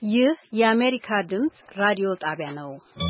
ይህ የአሜሪካ ድምጽ ራዲዮ ጣቢያ ነው።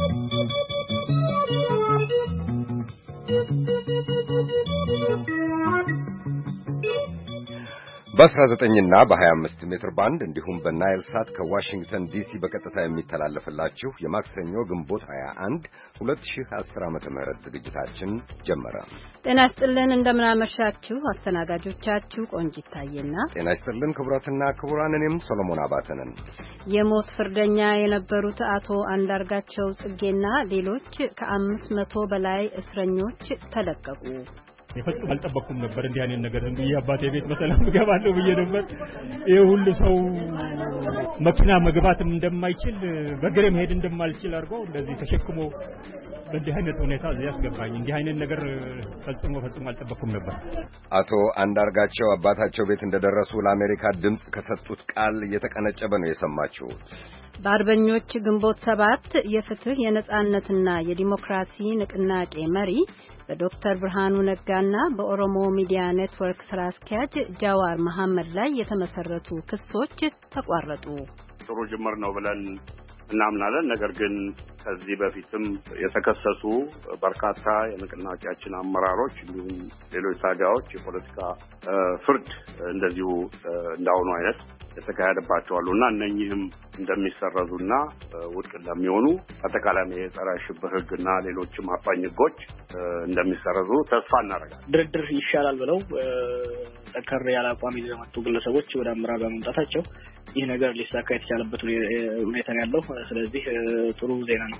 በ19 እና በ25 ሜትር ባንድ እንዲሁም በናይል ሳት ከዋሽንግተን ዲሲ በቀጥታ የሚተላለፍላችሁ የማክሰኞ ግንቦት 21 2010 ዓመተ ምህረት ዝግጅታችን ጀመረ። ጤና ይስጥልን፣ እንደምናመሻችሁ። አስተናጋጆቻችሁ ቆንጂት ታዬና ጤና ይስጥልን ክቡራትና ክቡራን፣ እኔም ሰሎሞን አባተ ነን። የሞት ፍርደኛ የነበሩት አቶ አንዳርጋቸው ጽጌና ሌሎች ከ500 በላይ እስረኞች ተለቀቁ። የፈጽሞ አልጠበቅኩም ነበር እንዲህ አይነት ነገር እንዴ አባቴ ቤት በሰላም ገባለሁ ብዬ ነበር። ይሄ ሁሉ ሰው መኪና መግባትም እንደማይችል በእግር መሄድ እንደማልችል አድርጎ እንደዚህ ተሸክሞ በእንዲህ አይነት ሁኔታ እዚህ ያስገባኝ። እንዲህ አይነት ነገር ፈጽሞ አልጠበቅኩም ነበር። አቶ አንዳርጋቸው አባታቸው ቤት እንደደረሱ ለአሜሪካ ድምጽ ከሰጡት ቃል የተቀነጨበ ነው የሰማችሁት። በአርበኞች ግንቦት 7 የፍትህ የነጻነትና የዲሞክራሲ ንቅናቄ መሪ በዶክተር ብርሃኑ ነጋና በኦሮሞ ሚዲያ ኔትወርክ ስራ አስኪያጅ ጃዋር መሐመድ ላይ የተመሰረቱ ክሶች ተቋረጡ። ጥሩ ጅምር ነው ብለን እናምናለን። ነገር ግን ከዚህ በፊትም የተከሰሱ በርካታ የንቅናቄያችን አመራሮች እንዲሁም ሌሎች ታጋዮች የፖለቲካ ፍርድ እንደዚሁ እንዳሁኑ አይነት የተካሄደባቸው አሉና እነኚህም እንደሚሰረዙና ውድቅ እንደሚሆኑ አጠቃላይ የጸረ ሽብር ሕግና ሌሎችም አፋኝ ሕጎች እንደሚሰረዙ ተስፋ እናደርጋለን። ድርድር ይሻላል ብለው ጠንከር ያለ አቋም ይዘው የመጡ ግለሰቦች ወደ አመራር በመምጣታቸው ይህ ነገር ሊሳካ የተቻለበት ሁኔታ ነው ያለው። ስለዚህ ጥሩ ዜና ነው።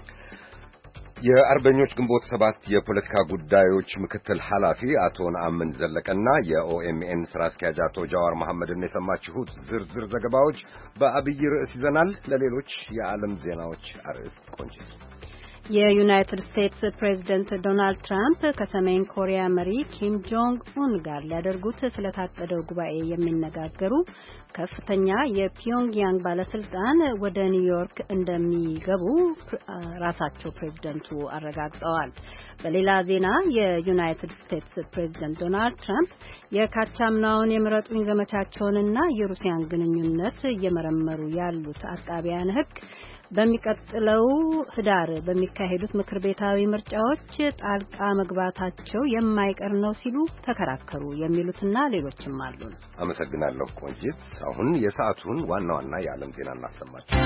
የአርበኞች ግንቦት 7 የፖለቲካ ጉዳዮች ምክትል ኃላፊ አቶ ነአምን ዘለቀና የኦኤምኤን ስራ አስኪያጅ አቶ ጃዋር መሐመድን የሰማችሁት። ዝርዝር ዘገባዎች በአብይ ርዕስ ይዘናል። ለሌሎች የዓለም ዜናዎች አርዕስት ቆንጂት። የዩናይትድ ስቴትስ ፕሬዝደንት ዶናልድ ትራምፕ ከሰሜን ኮሪያ መሪ ኪም ጆንግ ኡን ጋር ሊያደርጉት ስለታቀደው ጉባኤ የሚነጋገሩ ከፍተኛ የፒዮንግያንግ ባለስልጣን ወደ ኒውዮርክ እንደሚገቡ ራሳቸው ፕሬዝደንቱ አረጋግጠዋል። በሌላ ዜና የዩናይትድ ስቴትስ ፕሬዝደንት ዶናልድ ትራምፕ የካቻምናውን የምረጡኝ ዘመቻቸውንና የሩሲያን ግንኙነት እየመረመሩ ያሉት አቃቢያን ሕግ በሚቀጥለው ህዳር በሚካሄዱት ምክር ቤታዊ ምርጫዎች ጣልቃ መግባታቸው የማይቀር ነው ሲሉ ተከራከሩ። የሚሉትና ሌሎችም አሉ። አመሰግናለሁ ቆንጂት። አሁን የሰዓቱን ዋና ዋና የዓለም ዜና እናሰማችሁ።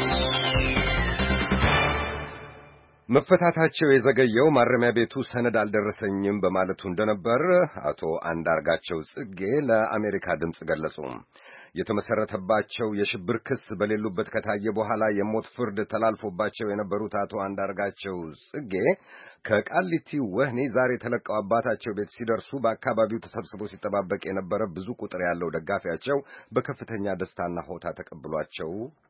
መፈታታቸው የዘገየው ማረሚያ ቤቱ ሰነድ አልደረሰኝም በማለቱ እንደነበር አቶ አንዳርጋቸው ጽጌ ለአሜሪካ ድምጽ ገለጹ። የተመሰረተባቸው የሽብር ክስ በሌሉበት ከታየ በኋላ የሞት ፍርድ ተላልፎባቸው የነበሩት አቶ አንዳርጋቸው ጽጌ ከቃሊቲ ወህኒ ዛሬ ተለቀው አባታቸው ቤት ሲደርሱ በአካባቢው ተሰብስቦ ሲጠባበቅ የነበረ ብዙ ቁጥር ያለው ደጋፊያቸው በከፍተኛ ደስታና ሆታ ተቀብሏቸው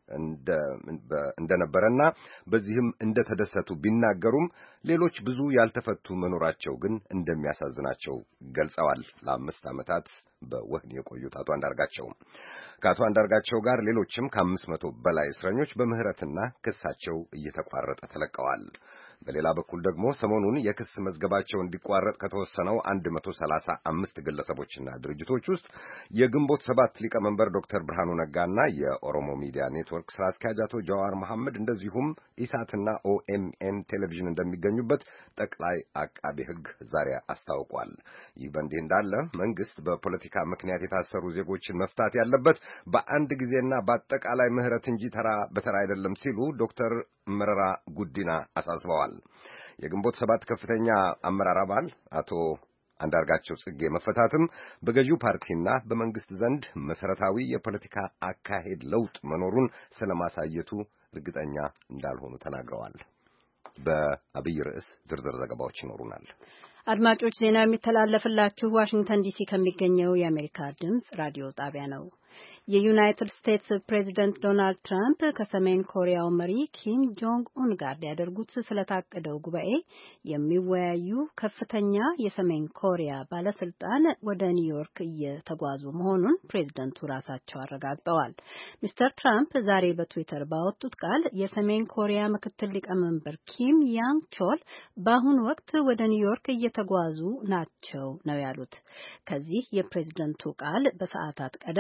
እንደነበረና በዚህም እንደተደሰቱ ቢናገሩም ሌሎች ብዙ ያልተፈቱ መኖራቸው ግን እንደሚያሳዝናቸው ገልጸዋል። ለ5 ዓመታት በወህኒ የቆዩት አቶ አንዳርጋቸው ከአቶ አንዳርጋቸው ጋር ሌሎችም ከ500 በላይ እስረኞች በምህረትና ክሳቸው እየተቋረጠ ተለቀዋል። በሌላ በኩል ደግሞ ሰሞኑን የክስ መዝገባቸው እንዲቋረጥ ከተወሰነው 135 ግለሰቦችና ድርጅቶች ውስጥ የግንቦት 7 ሊቀመንበር ዶክተር ብርሃኑ ነጋና የኦሮሞ ሚዲያ ኔትወርክ ስራ አስኪያጅ አቶ ጃዋር መሐመድ እንደዚሁም ኢሳትና ኦኤምኤን ቴሌቪዥን እንደሚገኙበት ጠቅላይ አቃቤ ሕግ ዛሬ አስታውቋል። ይህ በእንዲህ እንዳለ መንግስት በፖለቲካ ምክንያት የታሰሩ ዜጎችን መፍታት ያለበት በአንድ ጊዜና በአጠቃላይ ምህረት እንጂ ተራ በተራ አይደለም ሲሉ ዶክተር መረራ ጉዲና አሳስበዋል። የግንቦት 7 ከፍተኛ አመራር አባል አቶ አንዳርጋቸው ጽጌ መፈታትም በገዢው ፓርቲና በመንግስት ዘንድ መሰረታዊ የፖለቲካ አካሄድ ለውጥ መኖሩን ስለማሳየቱ እርግጠኛ እንዳልሆኑ ተናግረዋል። በአብይ ርዕስ ዝርዝር ዘገባዎች ይኖሩናል። አድማጮች፣ ዜና የሚተላለፍላችሁ ዋሽንግተን ዲሲ ከሚገኘው የአሜሪካ ድምጽ ራዲዮ ጣቢያ ነው። የዩናይትድ ስቴትስ ፕሬዝደንት ዶናልድ ትራምፕ ከሰሜን ኮሪያው መሪ ኪም ጆንግ ኡን ጋር ሊያደርጉት ስለታቀደው ጉባኤ የሚወያዩ ከፍተኛ የሰሜን ኮሪያ ባለስልጣን ወደ ኒውዮርክ እየተጓዙ መሆኑን ፕሬዝደንቱ ራሳቸው አረጋግጠዋል። ሚስተር ትራምፕ ዛሬ በትዊተር ባወጡት ቃል የሰሜን ኮሪያ ምክትል ሊቀመንበር ኪም ያንግ ቾል በአሁኑ ወቅት ወደ ኒውዮርክ እየተጓዙ ናቸው ነው ያሉት። ከዚህ የፕሬዝደንቱ ቃል በሰዓታት ቀደም ብለው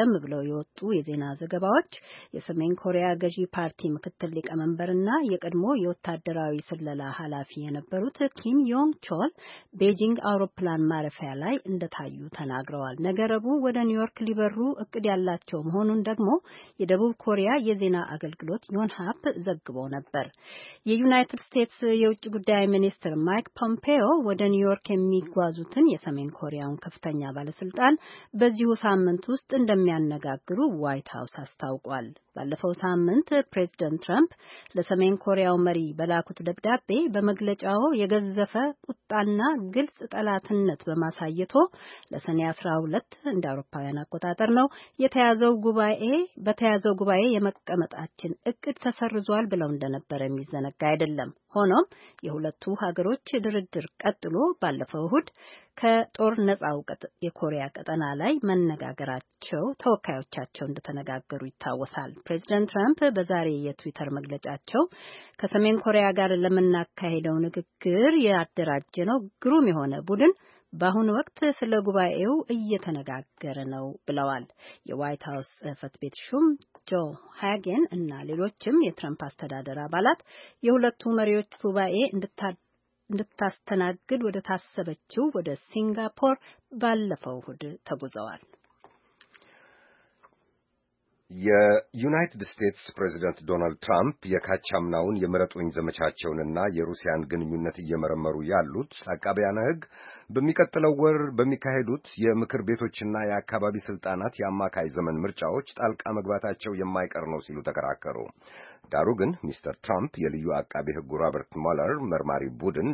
የወጡ የዜና ዘገባዎች የሰሜን ኮሪያ ገዢ ፓርቲ ምክትል ሊቀመንበርና የቀድሞ የወታደራዊ ስለላ ኃላፊ የነበሩት ኪም ዮንግ ቾል ቤጂንግ አውሮፕላን ማረፊያ ላይ እንደታዩ ተናግረዋል። ነገ ረቡዕ ወደ ኒውዮርክ ሊበሩ እቅድ ያላቸው መሆኑን ደግሞ የደቡብ ኮሪያ የዜና አገልግሎት ዮንሃፕ ዘግቦ ነበር። የዩናይትድ ስቴትስ የውጭ ጉዳይ ሚኒስትር ማይክ ፖምፔዮ ወደ ኒውዮርክ የሚጓዙትን የሰሜን ኮሪያውን ከፍተኛ ባለስልጣን በዚሁ ሳምንት ውስጥ እንደሚያነጋግሩ ዋይት ሀውስ አስታውቋል። ባለፈው ሳምንት ፕሬዝዳንት ትራምፕ ለሰሜን ኮሪያው መሪ በላኩት ደብዳቤ በመግለጫው የገዘፈ ቁጣና ግልጽ ጠላትነት በማሳየቶ ለሰኔ 12 እንደ አውሮፓውያን አቆጣጠር ነው በተያዘው ጉባኤ የመቀመጣችን እቅድ ተሰርዟል ብለው እንደነበረ የሚዘነጋ አይደለም። ሆኖም የሁለቱ ሀገሮች ድርድር ቀጥሎ ባለፈው እሁድ ከጦር ነጻው የኮሪያ ቀጠና ላይ መነጋገራቸው ተወካዮቻቸው እንደተነጋገሩ ይታወሳል። ፕሬዚደንት ትራምፕ በዛሬ የትዊተር መግለጫቸው ከሰሜን ኮሪያ ጋር ለምናካሄደው ንግግር ያደራጀ ነው ግሩም የሆነ ቡድን በአሁኑ ወቅት ስለ ጉባኤው እየተነጋገረ ነው ብለዋል። የዋይት ሀውስ ጽሕፈት ቤት ሹም ጆ ሃጌን እና ሌሎችም የትራምፕ አስተዳደር አባላት የሁለቱ መሪዎች ጉባኤ እንድታስተናግድ ወደ ታሰበችው ወደ ሲንጋፖር ባለፈው እሁድ ተጉዘዋል። የዩናይትድ ስቴትስ ፕሬዚደንት ዶናልድ ትራምፕ የካቻምናውን የምረጡኝ ዘመቻቸውንና የሩሲያን ግንኙነት እየመረመሩ ያሉት አቃቢያነ ሕግ በሚቀጥለው ወር በሚካሄዱት የምክር ቤቶችና የአካባቢ ስልጣናት የአማካይ ዘመን ምርጫዎች ጣልቃ መግባታቸው የማይቀር ነው ሲሉ ተከራከሩ። ዳሩ ግን ሚስተር ትራምፕ የልዩ አቃቢ ሕጉ ሮበርት ሙለር መርማሪ ቡድን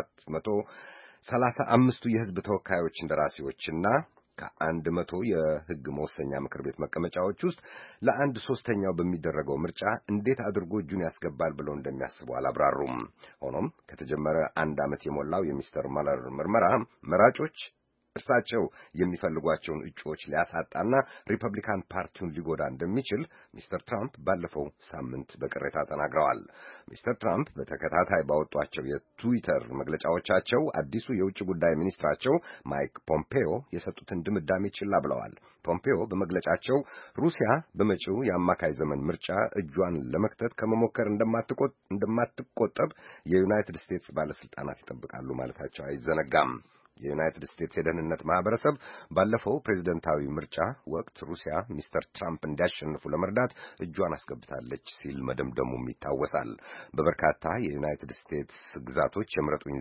ለ435ቱ የሕዝብ ተወካዮች እንደራሴዎችና ከ100 የሕግ መወሰኛ ምክር ቤት መቀመጫዎች ውስጥ ለ1/3 በሚደረገው ምርጫ እንዴት አድርጎ እጁን ያስገባል ብለው እንደሚያስቡ አላብራሩም። ሆኖም ከተጀመረ 1 ዓመት የሞላው የሚስተር ሙለር ምርመራ መራጮች እርሳቸው የሚፈልጓቸውን እጩዎች ሊያሳጣና ሪፐብሊካን ፓርቲውን ሊጎዳ እንደሚችል ሚስተር ትራምፕ ባለፈው ሳምንት በቅሬታ ተናግረዋል። ሚስተር ትራምፕ በተከታታይ ባወጧቸው የትዊተር መግለጫዎቻቸው አዲሱ የውጭ ጉዳይ ሚኒስትራቸው ማይክ ፖምፔዮ የሰጡትን ድምዳሜ ችላ ብለዋል። ፖምፔዮ በመግለጫቸው ሩሲያ በመጪው የአማካይ ዘመን ምርጫ እጇን ለመክተት ከመሞከር እንደማትቆጠብ የዩናይትድ ስቴትስ ባለስልጣናት ይጠብቃሉ ማለታቸው አይዘነጋም። የዩናይትድ ስቴትስ የደህንነት ማህበረሰብ ባለፈው ፕሬዝደንታዊ ምርጫ ወቅት ሩሲያ ሚስተር ትራምፕ እንዲያሸንፉ ለመርዳት እጇን አስገብታለች ሲል መደምደሙም ይታወሳል። በበርካታ የዩናይትድ ስቴትስ ግዛቶች የምረጡኝ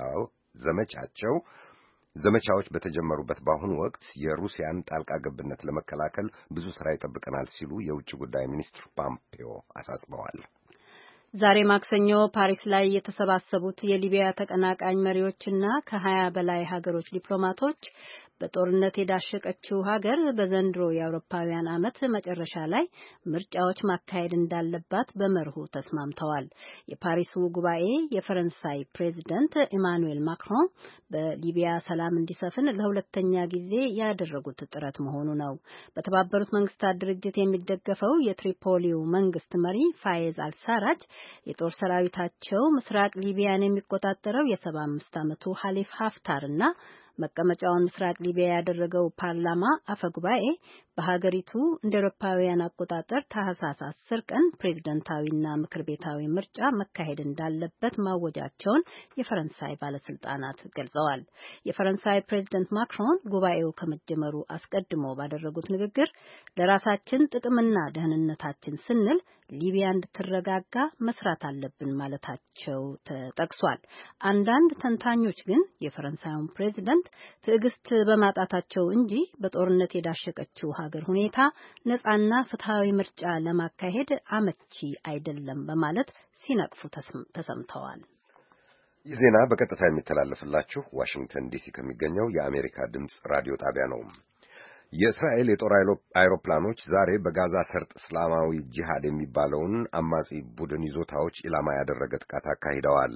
ዘመቻዎች በተጀመሩበት በአሁኑ ወቅት የሩሲያን ጣልቃ ገብነት ለመከላከል ብዙ ስራ ይጠብቀናል ሲሉ የውጭ ጉዳይ ሚኒስትር ፖምፔዮ አሳስበዋል። ዛሬ ማክሰኞ ፓሪስ ላይ የተሰባሰቡት የሊቢያ ተቀናቃኝ መሪዎችና ከ20 በላይ ሀገሮች ዲፕሎማቶች በጦርነት የዳሸቀችው ሀገር በዘንድሮ የአውሮፓውያን ዓመት መጨረሻ ላይ ምርጫዎች ማካሄድ እንዳለባት በመርሁ ተስማምተዋል። የፓሪሱ ጉባኤ የፈረንሳይ ፕሬዚደንት ኢማኑኤል ማክሮን በሊቢያ ሰላም እንዲሰፍን ለሁለተኛ ጊዜ ያደረጉት ጥረት መሆኑ ነው። በተባበሩት መንግስታት ድርጅት የሚደገፈው የትሪፖሊው መንግስት መሪ ፋይዝ አልሳራጅ የጦር ሰራዊታቸው ምስራቅ ሊቢያን የሚቆጣጠረው የ75 ዓመቱ ሀሊፍ ሀፍታርና መቀመጫውን ምስራቅ ሊቢያ ያደረገው ፓርላማ አፈጉባኤ በሀገሪቱ እንደ አውሮፓውያን አቆጣጠር ታህሳስ 10 ቀን ፕሬዝዳንታዊና ምክር ቤታዊ ምርጫ መካሄድ እንዳለበት ማወጃቸውን የፈረንሳይ ባለስልጣናት ገልጸዋል። የፈረንሳይ ፕሬዝዳንት ማክሮን ጉባኤው ከመጀመሩ አስቀድሞ ባደረጉት ንግግር ለራሳችን ጥቅምና ደህንነታችን ስንል ሊቢያ እንድትረጋጋ መስራት አለብን ማለታቸው ተጠቅሷል። አንዳንድ ተንታኞች ግን የፈረንሳዩን ፕሬዝዳንት ትዕግስት በማጣታቸው እንጂ በጦርነት የዳሸቀችው ሀገር ሁኔታ ነፃና ፍትሃዊ ምርጫ ለማካሄድ አመቺ አይደለም በማለት ሲነቅፉ ተሰምተዋል። ይህ ዜና በቀጥታ የሚተላለፍላችሁ ዋሽንግተን ዲሲ ከሚገኘው የአሜሪካ ድምፅ ራዲዮ ጣቢያ ነው። የእስራኤል የጦር አይሮፕላኖች ዛሬ በጋዛ ሰርጥ እስላማዊ ጂሃድ የሚባለውን አማጺ ቡድን ይዞታዎች ኢላማ ያደረገ ጥቃት አካሂደዋል።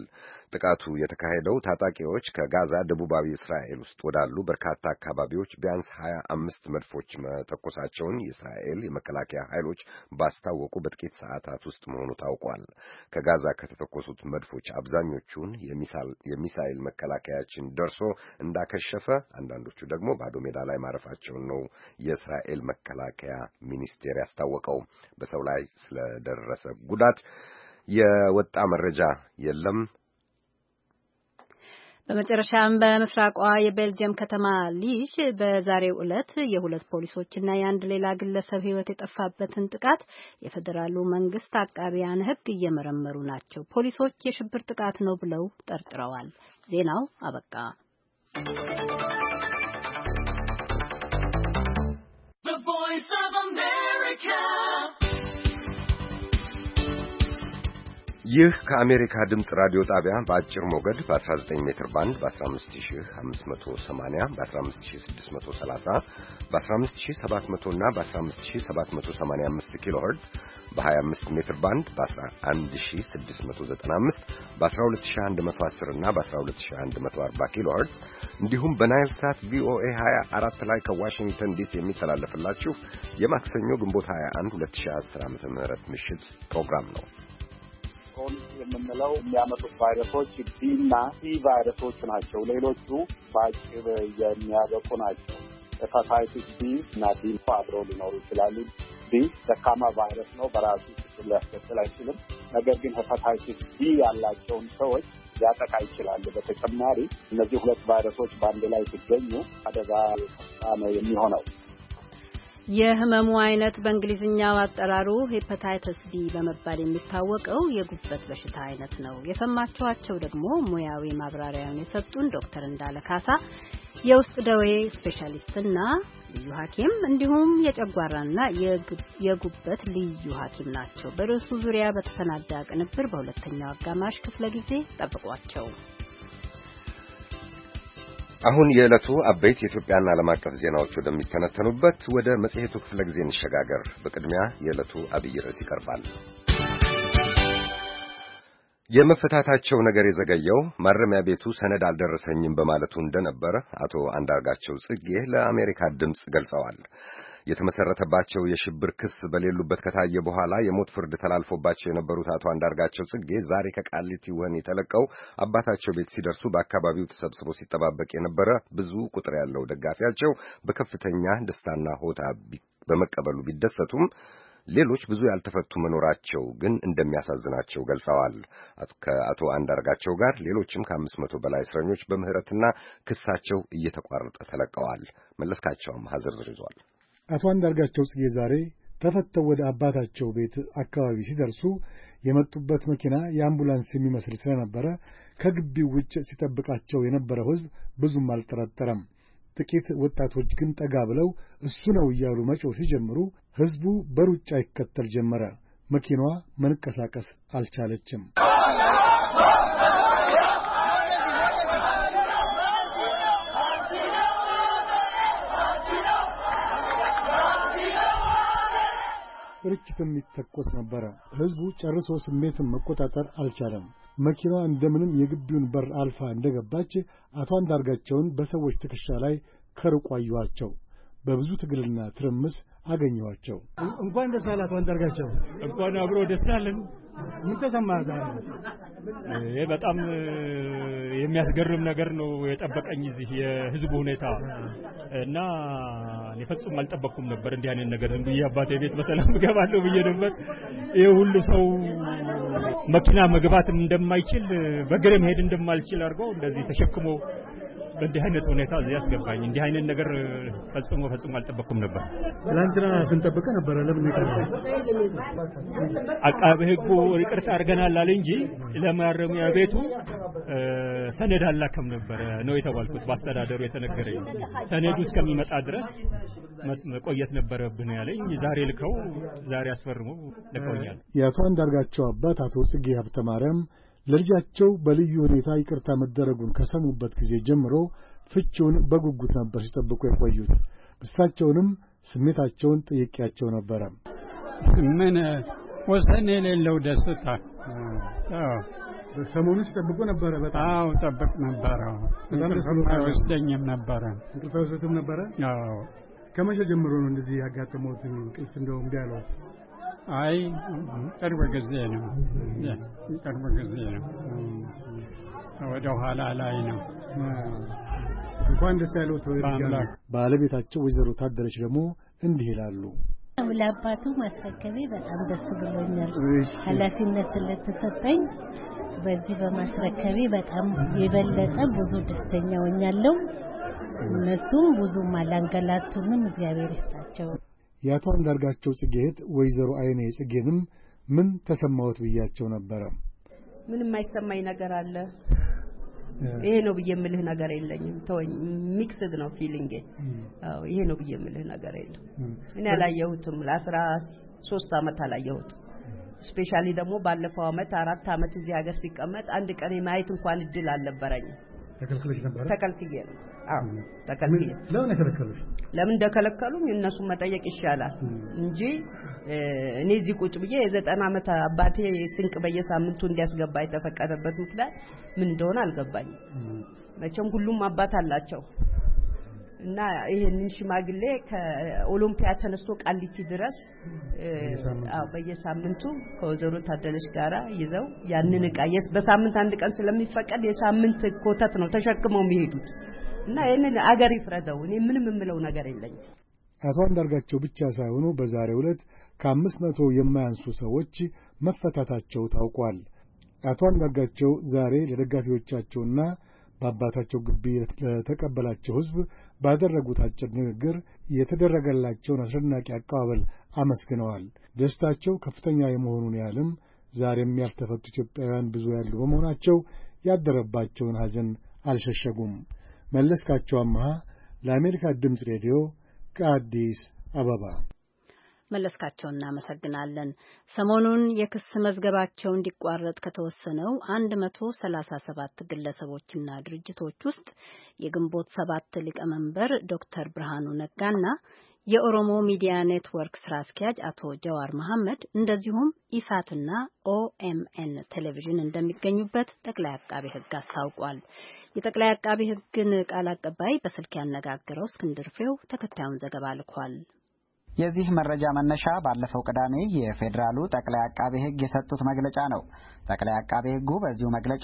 ጥቃቱ የተካሄደው ታጣቂዎች ከጋዛ ደቡባዊ እስራኤል ውስጥ ወዳሉ በርካታ አካባቢዎች ቢያንስ 25 መድፎች መተኮሳቸውን የእስራኤል የመከላከያ ኃይሎች ባስታወቁ በጥቂት ሰዓታት ውስጥ መሆኑ ታውቋል። ከጋዛ ከተተኮሱት መድፎች አብዛኞቹን የሚሳኤል መከላከያችን ደርሶ እንዳከሸፈ፣ አንዳንዶቹ ደግሞ ባዶ ሜዳ ላይ ማረፋቸውን ነው የእስራኤል መከላከያ ሚኒስቴር ያስታወቀው። በሰው ላይ ስለደረሰ ጉዳት የወጣ መረጃ የለም። በመጨረሻም በምስራቋ የቤልጅየም ከተማ ሊዥ በዛሬው ዕለት የሁለት ፖሊሶችና የአንድ ሌላ ግለሰብ ሕይወት የጠፋበትን ጥቃት የፌዴራሉ መንግስት አቃቢያን ሕግ እየመረመሩ ናቸው። ፖሊሶች የሽብር ጥቃት ነው ብለው ጠርጥረዋል። ዜናው አበቃ። The Voice of America. ይህ ከአሜሪካ ድምጽ ራዲዮ ጣቢያ በአጭር ሞገድ በ19 ሜትር ባንድ በ15580 በ15630 በ15700 እና በ15785 ኪሎ ሄርትዝ በ25 ሜትር ባንድ በ11695 በ12110 እና በ12140 ኪሎ ሄርትዝ እንዲሁም በናይል ሳት ቪኦኤ 24 ላይ ከዋሽንግተን ዲሲ የሚተላለፍላችሁ የማክሰኞ ግንቦት 21 2010 ዓ.ም ምሽት ፕሮግራም ነው። የምንለው የሚያመጡት ቫይረሶች ቢና ሲ ቫይረሶች ናቸው። ሌሎቹ በአጭር የሚያበቁ ናቸው። ሄፓታይቲስ ቢ እና ዲ አብረው ሊኖሩ ይችላሉ። ቢ ደካማ ቫይረስ ነው፣ በራሱ ችግር ሊያስከትል አይችልም። ነገር ግን ሄፓታይቲስ ቢ ያላቸውን ሰዎች ሊያጠቃ ይችላል። በተጨማሪ እነዚህ ሁለት ቫይረሶች በአንድ ላይ ሲገኙ አደጋ ነው የሚሆነው። የህመሙ አይነት በእንግሊዝኛው አጠራሩ ሄፓታይተስ ቢ በመባል የሚታወቀው የጉበት በሽታ አይነት ነው። የሰማችኋቸው ደግሞ ሙያዊ ማብራሪያን የሰጡን ዶክተር እንዳለ ካሳ የውስጥ ደዌ ስፔሻሊስትና ልዩ ሐኪም እንዲሁም የጨጓራና የጉበት ልዩ ሐኪም ናቸው። በርዕሱ ዙሪያ በተሰናዳ ቅንብር በሁለተኛው አጋማሽ ክፍለ ጊዜ ጠብቋቸው። አሁን የዕለቱ አበይት የኢትዮጵያና ዓለም አቀፍ ዜናዎች ወደሚተነተኑበት ወደ መጽሔቱ ክፍለ ጊዜ እንሸጋገር። በቅድሚያ የዕለቱ አብይ ርዕስ ይቀርባል። የመፈታታቸው ነገር የዘገየው ማረሚያ ቤቱ ሰነድ አልደረሰኝም በማለቱ እንደነበረ አቶ አንዳርጋቸው ጽጌ ለአሜሪካ ድምፅ ገልጸዋል። የተመሰረተባቸው የሽብር ክስ በሌሉበት ከታየ በኋላ የሞት ፍርድ ተላልፎባቸው የነበሩት አቶ አንዳርጋቸው ጽጌ ዛሬ ከቃሊቲ ወህኒ ተለቀው አባታቸው ቤት ሲደርሱ በአካባቢው ተሰብስቦ ሲጠባበቅ የነበረ ብዙ ቁጥር ያለው ደጋፊያቸው በከፍተኛ ደስታና ሆታ በመቀበሉ ቢደሰቱም ሌሎች ብዙ ያልተፈቱ መኖራቸው ግን እንደሚያሳዝናቸው ገልጸዋል። ከአቶ አንዳርጋቸው ጋር ሌሎችም ከ500 በላይ እስረኞች በምህረትና ክሳቸው እየተቋረጠ ተለቀዋል። መለስካቸውም ዝርዝር ይዟል። አቶ አንዳርጋቸው ጽጌ ዛሬ ተፈተው ወደ አባታቸው ቤት አካባቢ ሲደርሱ የመጡበት መኪና የአምቡላንስ የሚመስል ስለነበረ ከግቢው ውጭ ሲጠብቃቸው የነበረው ሕዝብ ብዙም አልጠረጠረም። ጥቂት ወጣቶች ግን ጠጋ ብለው እሱ ነው እያሉ መጮህ ሲጀምሩ ሕዝቡ በሩጫ ይከተል ጀመረ። መኪናዋ መንቀሳቀስ አልቻለችም። ርችትም ይተኮስ ነበረ። ሕዝቡ ጨርሶ ስሜትን መቆጣጠር አልቻለም። መኪናዋ እንደምንም የግቢውን በር አልፋ እንደገባች አቶ አንዳርጋቸውን በሰዎች ትከሻ ላይ ከሩቅ አዩዋቸው። በብዙ ትግልና ትርምስ አገኘዋቸው። እንኳን ደስ አለ አቶ አንዳርጋቸው። እንኳን አብሮ ደስ አለን። ምን ተሰማህ ዛሬ? ይሄ በጣም የሚያስገርም ነገር ነው የጠበቀኝ እዚህ የህዝቡ ሁኔታ እና እኔ ፈጽሞ አልጠበቅኩም ነበር እንዲህ አይነት ነገር። ዝም ብዬ አባቴ ቤት በሰላም እገባለሁ ብዬ ነበር። ይሄ ሁሉ ሰው መኪና መግባት እንደማይችል በእግር መሄድ እንደማልችል አድርጎ እንደዚህ ተሸክሞ በእንዲህ አይነት ሁኔታ እዚህ ያስገባኝ። እንዲህ አይነት ነገር ፈጽሞ አልጠበቅኩም ነበር። ትናንትና ስንጠብቅ ነበር። ለምን ይቀርባል? አቃቤ ሕጉ ይቅርታ አድርገናል አለ እንጂ ለማረሚያ ቤቱ ሰነድ አላከም ነበር ነው የተባልኩት። በአስተዳደሩ የተነገረኝ ሰነዱ እስከሚመጣ ድረስ መቆየት ነበረብን ያለኝ። ዛሬ ልከው ዛሬ አስፈርመው ልከውኛል። የአቶ አንዳርጋቸው አባት አቶ ጽጌ ሀብተ ማርያም ለልጃቸው በልዩ ሁኔታ ይቅርታ መደረጉን ከሰሙበት ጊዜ ጀምሮ ፍቺውን በጉጉት ነበር ሲጠብቁ የቆዩት። እሳቸውንም ስሜታቸውን ጠይቄያቸው ነበረ። ምን ወሰን የሌለው ደስታ ሰሞኑን ሲጠብቁ ነበረ። በጣም ጠብቅ ነበረ። በጣም ደስ ብሎኝ ወስደኝም ነበረ። እንቅልፍ ወስዶትም ነበረ። አዎ። ከመቼ ጀምሮ ነው እንደዚህ ያጋጠመውት እንቅልፍ እንደው እምቢ አለው? አይ ቅርብ ጊዜ ነው። ቅርብ ጊዜ ነው። ወደ ኋላ ላይ ነው። እንኳን ደስ ያለው ተወልዷል። ባለቤታቸው ወይዘሮ ታደለች ደግሞ እንዲህ ይላሉ። ለአባቱ ማስረከቤ በጣም ደስ ብሎኛል። ኃላፊነት ስለተሰጠኝ በዚህ በማስረከቤ በጣም የበለጠ ብዙ ደስተኛ ሆኛለሁ። እነሱም ብዙም አላንገላቱንም። እግዚአብሔር ይስጣቸው። የአቶ አንዳርጋቸው ጽጌ እህት ወይዘሮ አይኔ ጽጌንም ምን ተሰማዎት ብያቸው ነበረ። ምንም አይሰማኝ ነገር አለ። ይሄ ነው ብዬ የምልህ ነገር የለኝም። ተወኝ። ሚክስድ ነው ፊሊንግ። አዎ ይሄ ነው ብዬ የምልህ ነገር የለም። እኔ አላየሁትም። ለ13 አመት አላየሁትም። ስፔሻሊ ደግሞ ባለፈው አመት 4 አመት እዚህ ሀገር ሲቀመጥ አንድ ቀን የማየት እንኳን እድል አልነበረኝም። ተከልክለሽ ነበር? ተከልክዬ ነው። አዎ ተከልክዬ። ለምን ተከለከሉሽ? ለምን እንደከለከሉኝ እነሱ መጠየቅ ይሻላል እንጂ እኔ እዚህ ቁጭ ብዬ የ90 አመት አባቴ ስንቅ በየሳምንቱ እንዲያስገባ የተፈቀደበት ምክንያት ምን እንደሆነ አልገባኝም። መቼም ሁሉም አባት አላቸው እና ይሄንን ሽማግሌ ከኦሎምፒያ ተነስቶ ቃሊቲ ድረስ በየሳምንቱ ከወዘሮ ታደለች ጋራ ይዘው ያንን ዕቃ በሳምንት አንድ ቀን ስለሚፈቀድ የሳምንት ኮተት ነው ተሸክመው የሚሄዱት እና ይሄንን አገር ይፍረደው። እኔ ምንም የምለው ነገር የለኝም። አቶ አንዳርጋቸው ብቻ ሳይሆኑ በዛሬው ዕለት ከ500 የማያንሱ ሰዎች መፈታታቸው ታውቋል። አቶ አንዳርጋቸው ዛሬ ለደጋፊዎቻቸውና በአባታቸው ግቢ ለተቀበላቸው ሕዝብ ባደረጉት አጭር ንግግር የተደረገላቸውን አስደናቂ አቀባበል አመስግነዋል። ደስታቸው ከፍተኛ የመሆኑን ያህልም ዛሬም ያልተፈቱ ኢትዮጵያውያን ብዙ ያሉ በመሆናቸው ያደረባቸውን ሐዘን አልሸሸጉም። መለስካቸው አማሃ ለአሜሪካ ድምፅ ሬዲዮ ከአዲስ አበባ። መለስካቸውን እናመሰግናለን። ሰሞኑን የክስ መዝገባቸው እንዲቋረጥ ከተወሰነው 137 ግለሰቦችና ድርጅቶች ውስጥ የግንቦት 7 ሊቀመንበር ዶክተር ብርሃኑ ነጋና የኦሮሞ ሚዲያ ኔትወርክ ስራ አስኪያጅ አቶ ጀዋር መሐመድ እንደዚሁም ኢሳትና ኦኤምኤን ቴሌቪዥን እንደሚገኙበት ጠቅላይ አቃቤ ሕግ አስታውቋል። የጠቅላይ አቃቤ ሕግን ቃል አቀባይ በስልክ ያነጋገረው እስክንድር ፍሬው ተከታዩን ዘገባ ልኳል። የዚህ መረጃ መነሻ ባለፈው ቅዳሜ የፌዴራሉ ጠቅላይ አቃቤ ሕግ የሰጡት መግለጫ ነው። ጠቅላይ አቃቤ ሕጉ በዚሁ መግለጫ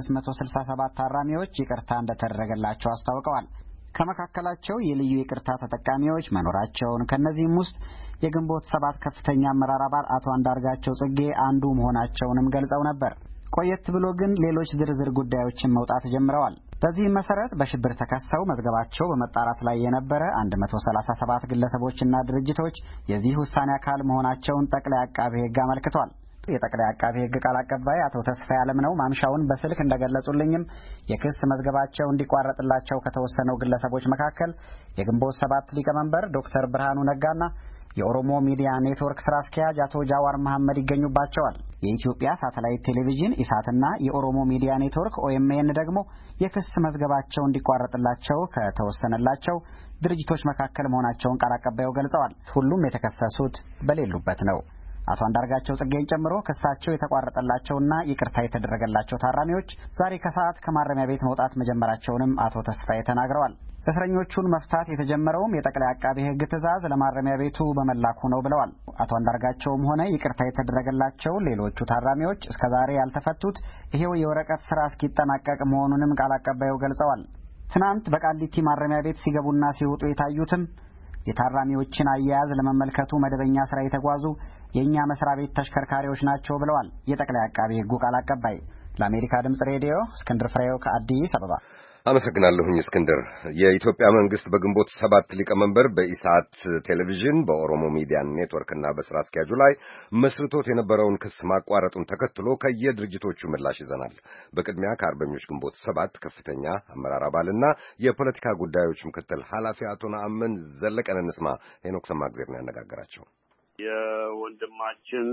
567 ታራሚዎች ይቅርታ እንደተደረገላቸው አስታውቀዋል። ከመካከላቸው የልዩ ይቅርታ ተጠቃሚዎች መኖራቸውን ከነዚህም ውስጥ የግንቦት 7 ከፍተኛ አመራር አባል አቶ አንዳርጋቸው ጽጌ አንዱ መሆናቸውንም ገልጸው ነበር። ቆየት ብሎ ግን ሌሎች ዝርዝር ጉዳዮችን መውጣት ጀምረዋል። በዚህም መሰረት በሽብር ተከሰው መዝገባቸው በመጣራት ላይ የነበረ 137 ግለሰቦችና ድርጅቶች የዚህ ውሳኔ አካል መሆናቸውን ጠቅላይ አቃቤ ሕግ አመልክቷል። የጠቅላይ አቃቤ ሕግ ቃል አቀባይ አቶ ተስፋዬ አለምነው ማምሻውን በስልክ እንደገለጹልኝም የክስ መዝገባቸው እንዲቋረጥላቸው ከተወሰነው ግለሰቦች መካከል የግንቦት 7 ሊቀመንበር ዶክተር ብርሃኑ ነጋና የኦሮሞ ሚዲያ ኔትወርክ ስራ አስኪያጅ አቶ ጃዋር መሐመድ ይገኙባቸዋል። የኢትዮጵያ ሳተላይት ቴሌቪዥን ኢሳትና የኦሮሞ ሚዲያ ኔትወርክ ኦኤምኤን ደግሞ የክስ መዝገባቸው እንዲቋረጥላቸው ከተወሰነላቸው ድርጅቶች መካከል መሆናቸውን ቃል አቀባዩ ገልጸዋል። ሁሉም የተከሰሱት በሌሉበት ነው። አቶ አንዳርጋቸው ጽጌን ጨምሮ ክሳቸው የተቋረጠላቸውና ይቅርታ የተደረገላቸው ታራሚዎች ዛሬ ከሰዓት ከማረሚያ ቤት መውጣት መጀመራቸውንም አቶ ተስፋዬ ተናግረዋል። እስረኞቹን መፍታት የተጀመረው የጠቅላይ አቃቤ ሕግ ትዕዛዝ ለማረሚያ ቤቱ በመላኩ ነው ብለዋል። አቶ አንዳርጋቸውም ሆነ ይቅርታ የተደረገላቸው ሌሎቹ ታራሚዎች እስከዛሬ ያልተፈቱት ይሄው የወረቀት ስራ እስኪጠናቀቅ መሆኑንም ቃል አቀባዩ ገልጸዋል። ትናንት በቃሊቲ ማረሚያ ቤት ሲገቡና ሲወጡ የታዩትም የታራሚዎችን አያያዝ ለመመልከቱ መደበኛ ስራ የተጓዙ የእኛ መስሪያ ቤት ተሽከርካሪዎች ናቸው ብለዋል የጠቅላይ አቃቤ ሕጉ ቃል አቀባይ። ለአሜሪካ ድምጽ ሬዲዮ እስክንድር ፍሬው ከአዲስ አበባ። አመሰግናለሁኝ እስክንድር። የኢትዮጵያ መንግስት በግንቦት 7 ሊቀመንበር በኢሳት ቴሌቪዥን በኦሮሞ ሚዲያ ኔትወርክና በስራ አስኪያጁ ላይ መስርቶት የነበረውን ክስ ማቋረጡን ተከትሎ ከየድርጅቶቹ ምላሽ ይዘናል። በቅድሚያ ከአርበኞች ግንቦት 7 ከፍተኛ አመራር አባልና የፖለቲካ ጉዳዮች ምክትል ኃላፊ አቶ ነአምን ዘለቀን እንስማ። ሄኖክ ሰማግዜር ነው ያነጋገራቸው። የወንድማችን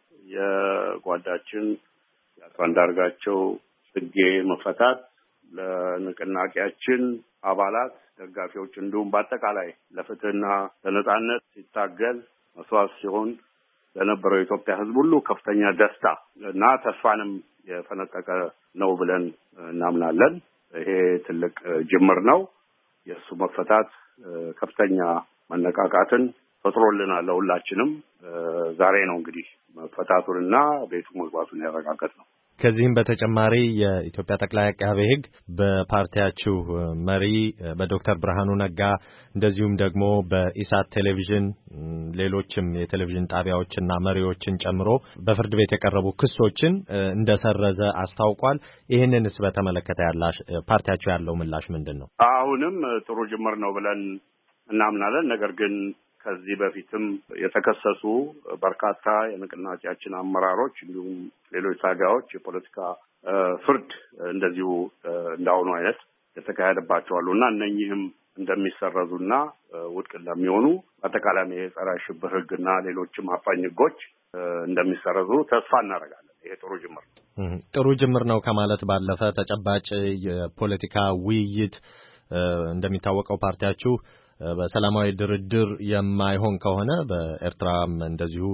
የጓዳችን የአቶ አንዳርጋቸው ጽጌ መፈታት ለንቅናቄያችን አባላት፣ ደጋፊዎች እንዲሁም በአጠቃላይ ለፍትህና ለነጻነት ሲታገል መስዋዕት ሲሆን ለነበረው የኢትዮጵያ ሕዝብ ሁሉ ከፍተኛ ደስታ እና ተስፋንም የፈነጠቀ ነው ብለን እናምናለን። ይሄ ትልቅ ጅምር ነው። የእሱ መፈታት ከፍተኛ መነቃቃትን ፈጥሮልናል ለሁላችንም። ዛሬ ነው እንግዲህ መፈታቱንና ቤቱ መግባቱን ያረጋገጥነው። ከዚህም በተጨማሪ የኢትዮጵያ ጠቅላይ አቃቤ ሕግ በፓርቲያችሁ መሪ በዶክተር ብርሃኑ ነጋ እንደዚሁም ደግሞ በኢሳት ቴሌቪዥን ሌሎችም የቴሌቪዥን ጣቢያዎችና መሪዎችን ጨምሮ በፍርድ ቤት የቀረቡ ክሶችን እንደሰረዘ አስታውቋል። ይህንንስ በተመለከተ ፓርቲያችሁ ያለው ምላሽ ምንድን ነው? አሁንም ጥሩ ጅምር ነው ብለን እናምናለን። ነገር ግን ከዚህ በፊትም የተከሰሱ በርካታ የንቅናቄያችን አመራሮች እንዲሁም ሌሎች ታጋዮች የፖለቲካ ፍርድ እንደዚሁ እንዳሁኑ አይነት የተካሄደባቸው አሉና እነኚህም እንደሚሰረዙና ውድቅ እንደሚሆኑ አጠቃላይ የጸረ ሽብር ሕግና ሌሎችም አፋኝ ሕጎች እንደሚሰረዙ ተስፋ እናደርጋለን። ይሄ ጥሩ ጅምር ነው። ጥሩ ጅምር ነው ከማለት ባለፈ ተጨባጭ የፖለቲካ ውይይት እንደሚታወቀው ፓርቲያችሁ በሰላማዊ ድርድር የማይሆን ከሆነ በኤርትራም እንደዚሁ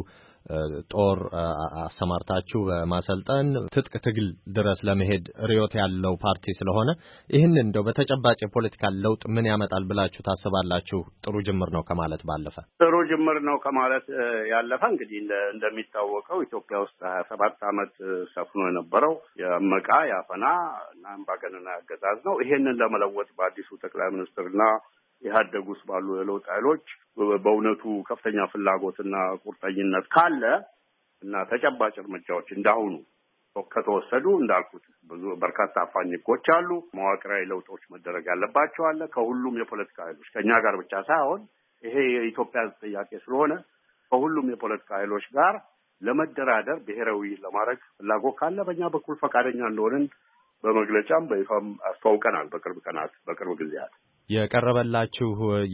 ጦር አሰማርታችሁ በማሰልጠን ትጥቅ ትግል ድረስ ለመሄድ ርዮት ያለው ፓርቲ ስለሆነ ይህንን እንደው በተጨባጭ የፖለቲካ ለውጥ ምን ያመጣል ብላችሁ ታስባላችሁ? ጥሩ ጅምር ነው ከማለት ባለፈ ጥሩ ጅምር ነው ከማለት ያለፈ እንግዲህ እንደሚታወቀው ኢትዮጵያ ውስጥ 27 ዓመት ሰፍኖ የነበረው የመቃ ያፈና እና አምባገነናዊ አገዛዝ ነው። ይሄንን ለመለወጥ በአዲሱ ጠቅላይ ሚኒስትርና ኢህአዴግ ውስጥ ባሉ የለውጥ ኃይሎች በእውነቱ ከፍተኛ ፍላጎትና ቁርጠኝነት ካለ እና ተጨባጭ እርምጃዎች እንዳሁኑ ከተወሰዱ እንዳልኩት ብዙ በርካታ አፋኝ ሕጎች አሉ። መዋቅራዊ ለውጦች መደረግ ያለባቸው አለ ከሁሉም የፖለቲካ ኃይሎች ከኛ ጋር ብቻ ሳይሆን ይሄ የኢትዮጵያ ጥያቄ ስለሆነ ከሁሉም የፖለቲካ ኃይሎች ጋር ለመደራደር ብሔራዊ ለማድረግ ፍላጎት ካለ በእኛ በኩል ፈቃደኛ እንደሆንን በመግለጫም በይፋም አስተዋውቀናል። በቅርብ ጊዜያት የቀረበላችሁ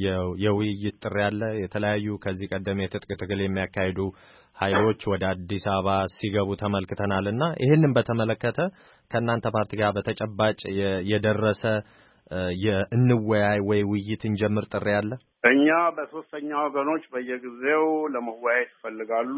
የውይይት ጥሪ አለ። የተለያዩ ከዚህ ቀደም የትጥቅ ትግል የሚያካሂዱ ኃይሎች ወደ አዲስ አበባ ሲገቡ ተመልክተናልና ይህንን በተመለከተ ከእናንተ ፓርቲ ጋር በተጨባጭ የደረሰ የእንወያይ ወይ ውይይት እንጀምር ጥሪ አለ? እኛ በሶስተኛ ወገኖች በየጊዜው ለመወያየት ይፈልጋሉ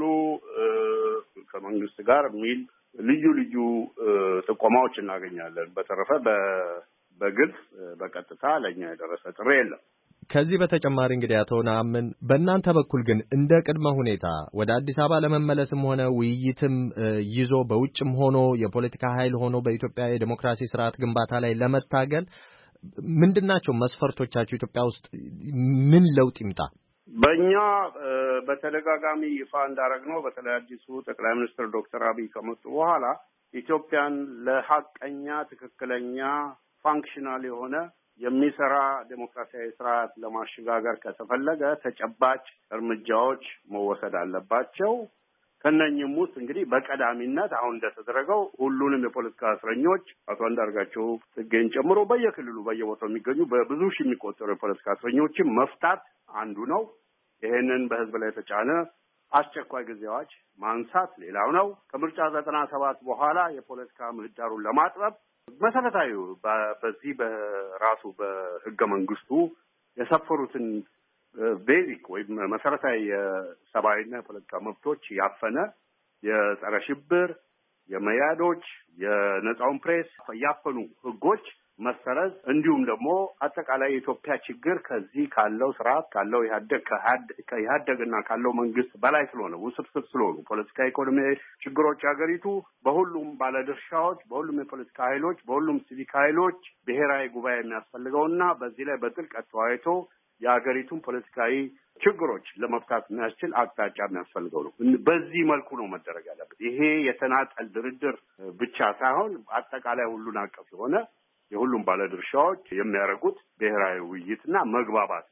ከመንግስት ጋር የሚል ልዩ ጥቆማዎች እናገኛለን። በተረፈ በግልጽ በቀጥታ ለኛ የደረሰ ጥሪ የለም። ከዚህ በተጨማሪ እንግዲህ አቶ ነአምን በእናንተ በኩል ግን እንደ ቅድመ ሁኔታ ወደ አዲስ አበባ ለመመለስም ሆነ ውይይትም ይዞ በውጭም ሆኖ የፖለቲካ ኃይል ሆኖ በኢትዮጵያ የዲሞክራሲ ስርዓት ግንባታ ላይ ለመታገል ምንድናቸው መስፈርቶቻችሁ? ኢትዮጵያ ውስጥ ምን ለውጥ ይምጣ? በእኛ በተደጋጋሚ ይፋ እንዳደረግነው በተለይ አዲሱ ጠቅላይ ሚኒስትር ዶክተር አብይ ከመጡ በኋላ ኢትዮጵያን ለሐቀኛ ትክክለኛ ፋንክሽናል የሆነ የሚሰራ ዴሞክራሲያዊ ስርዓት ለማሸጋገር ከተፈለገ ተጨባጭ እርምጃዎች መወሰድ አለባቸው። ከነኚህም ውስጥ እንግዲህ በቀዳሚነት አሁን እንደተደረገው ሁሉንም የፖለቲካ እስረኞች አቶ አንዳርጋቸው ጽጌን ጨምሮ በየክልሉ በየቦታው የሚገኙ በብዙ ሺህ የሚቆጠሩ የፖለቲካ እስረኞችን መፍታት አንዱ ነው። ይሄንን በህዝብ ላይ የተጫነ አስቸኳይ ጊዜ አዋጅ ማንሳት ሌላው ነው። ከምርጫ 97 በኋላ የፖለቲካ ምህዳሩን ለማጥበብ መሰረታዊ በዚህ በራሱ በህገ መንግስቱ የሰፈሩትን ቤዚክ ወይም መሰረታዊ የሰብአዊና የፖለቲካ መብቶች ያፈነ የጸረ ሽብር የመያዶች የነጻውን ፕሬስ ያፈኑ ህጎች መሰረዝ እንዲሁም ደግሞ አጠቃላይ የኢትዮጵያ ችግር ከዚህ ካለው ስርዓት ካለው ከኢህአዴግና ካለው መንግስት በላይ ስለሆነ ውስብስብ ስለሆኑ ፖለቲካ ኢኮኖሚያዊ ችግሮች ሀገሪቱ በሁሉም ባለድርሻዎች በሁሉም የፖለቲካ ኃይሎች በሁሉም ሲቪክ ኃይሎች ብሔራዊ ጉባኤ የሚያስፈልገውና በዚህ ላይ በጥልቀት ተወያይቶ የሀገሪቱን ፖለቲካዊ ችግሮች ለመፍታት የሚያስችል አቅጣጫ የሚያስፈልገው ነው። በዚህ መልኩ ነው መደረግ ያለበት። ይሄ የተናጠል ድርድር ብቻ ሳይሆን አጠቃላይ ሁሉን አቀፍ የሆነ የሁሉም ባለድርሻዎች የሚያደርጉት ብሔራዊ ውይይትና መግባባት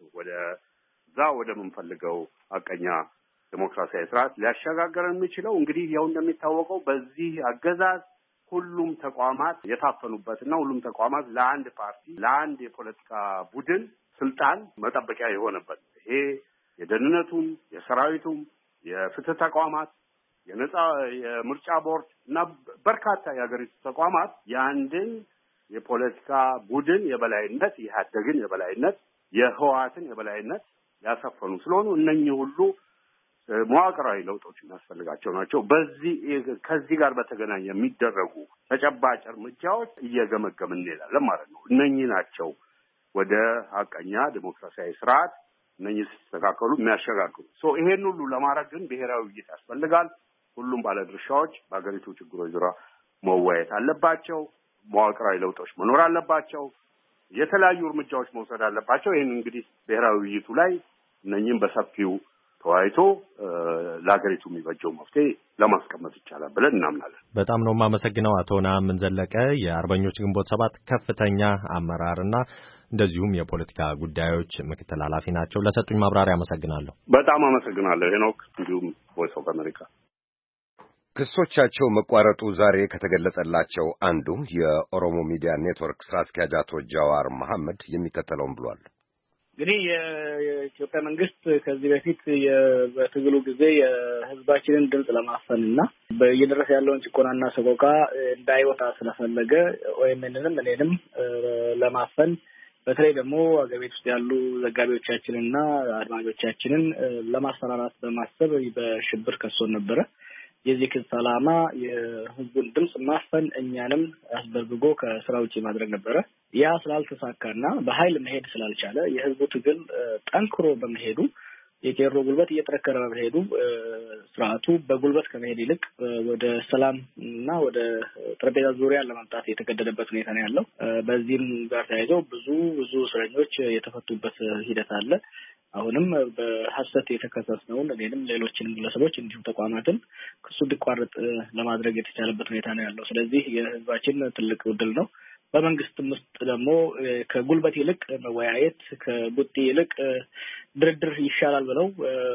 ወደ ምንፈልገው ሀቀኛ ዴሞክራሲያዊ ስርዓት ሊያሸጋግረን የሚችለው እንግዲህ ያው እንደሚታወቀው በዚህ አገዛዝ ሁሉም ተቋማት የታፈኑበትና ሁሉም ተቋማት ለአንድ ፓርቲ ለአንድ የፖለቲካ ቡድን ስልጣን መጠበቂያ የሆነበት ይሄ የደህንነቱም የሰራዊቱም የፍትህ ተቋማት የነጻ የምርጫ ቦርድ እና በርካታ የሀገሪቱ ተቋማት የአንድን የፖለቲካ ቡድን የበላይነት የኢህአዴግን የበላይነት የህወሓትን የበላይነት ያሰፈኑ ስለሆኑ እነኚህ ሁሉ መዋቅራዊ ለውጦች የሚያስፈልጋቸው ናቸው። ከዚህ ጋር በተገናኘ የሚደረጉ ተጨባጭ እርምጃዎች እየገመገምን እንሄዳለን ማለት ነው። እነኚህ ናቸው ወደ ሀቀኛ ዲሞክራሲያዊ ስርዓት እነኚህ ሲስተካከሉ የሚያሸጋግሩ። ይሄን ሁሉ ለማድረግ ግን ብሔራዊ ውይይት ያስፈልጋል። ሁሉም ባለድርሻዎች በሀገሪቱ ችግሮች ዙሪያ መወያየት አለባቸው። መዋቅራዊ ለውጦች መኖር አለባቸው። የተለያዩ እርምጃዎች መውሰድ አለባቸው። ይሄን እንግዲህ ብሔራዊ ውይይቱ ላይ እነኚህም በሰፊው ተወያይቶ ለሀገሪቱ የሚበጀው መፍትሄ ለማስቀመጥ ይቻላል ብለን እናምናለን። በጣም ነው የማመሰግነው አቶ ነአምን ዘለቀ የአርበኞች ግንቦት ሰባት ከፍተኛ አመራርና እንደዚሁም የፖለቲካ ጉዳዮች ምክትል ኃላፊ ናቸው። ለሰጡኝ ማብራሪያ አመሰግናለሁ። በጣም አመሰግናለሁ ሄኖክ፣ እንዲሁም ቮይስ ኦፍ አሜሪካ። ክሶቻቸው መቋረጡ ዛሬ ከተገለጸላቸው አንዱ የኦሮሞ ሚዲያ ኔትወርክ ስራ አስኪያጅ አቶ ጃዋር መሐመድ የሚከተለውን ብሏል። እንግዲህ የኢትዮጵያ መንግስት ከዚህ በፊት በትግሉ ጊዜ የህዝባችንን ድምጽ ለማፈንና እየደረሰ ያለውን ጭቆናና ሰቆቃ እንዳይወጣ ስለፈለገ ወይምንም እኔንም ለማፈን በተለይ ደግሞ አገር ቤት ውስጥ ያሉ ዘጋቢዎቻችንና አድማጮቻችንን ለማስፈራራት በማሰብ በሽብር ከሶን ነበረ። የዚህ ክስ ዓላማ የህዝቡን ድምጽ ማፈን እኛንም አስበርግጎ ከስራ ውጪ ማድረግ ነበረ። ያ ስላልተሳካና በኃይል መሄድ ስላልቻለ የህዝቡ ትግል ጠንክሮ በመሄዱ የቄሮ ጉልበት እየተረከረ በመሄዱ ስርዓቱ በጉልበት ከመሄድ ይልቅ ወደ ሰላም እና ወደ ጠረጴዛ ዙሪያ ለማምጣት የተገደደበት ሁኔታ ነው ያለው። በዚህም ጋር ተያይዘው ብዙ እስረኞች የተፈቱበት ሂደት አለ። አሁንም በሐሰት የተከሰስነውን እኔንም ሌሎችንም ግለሰቦች እንዲሁም ተቋማትን ክሱ እንዲቋረጥ ለማድረግ የተቻለበት ሁኔታ ነው ያለው። ስለዚህ የህዝባችን ትልቅ ድል ነው። በመንግስትም ውስጥ ደግሞ ከጉልበት ይልቅ መወያየት ከቡጢ ይልቅ ድርድር ይሻላል ብለው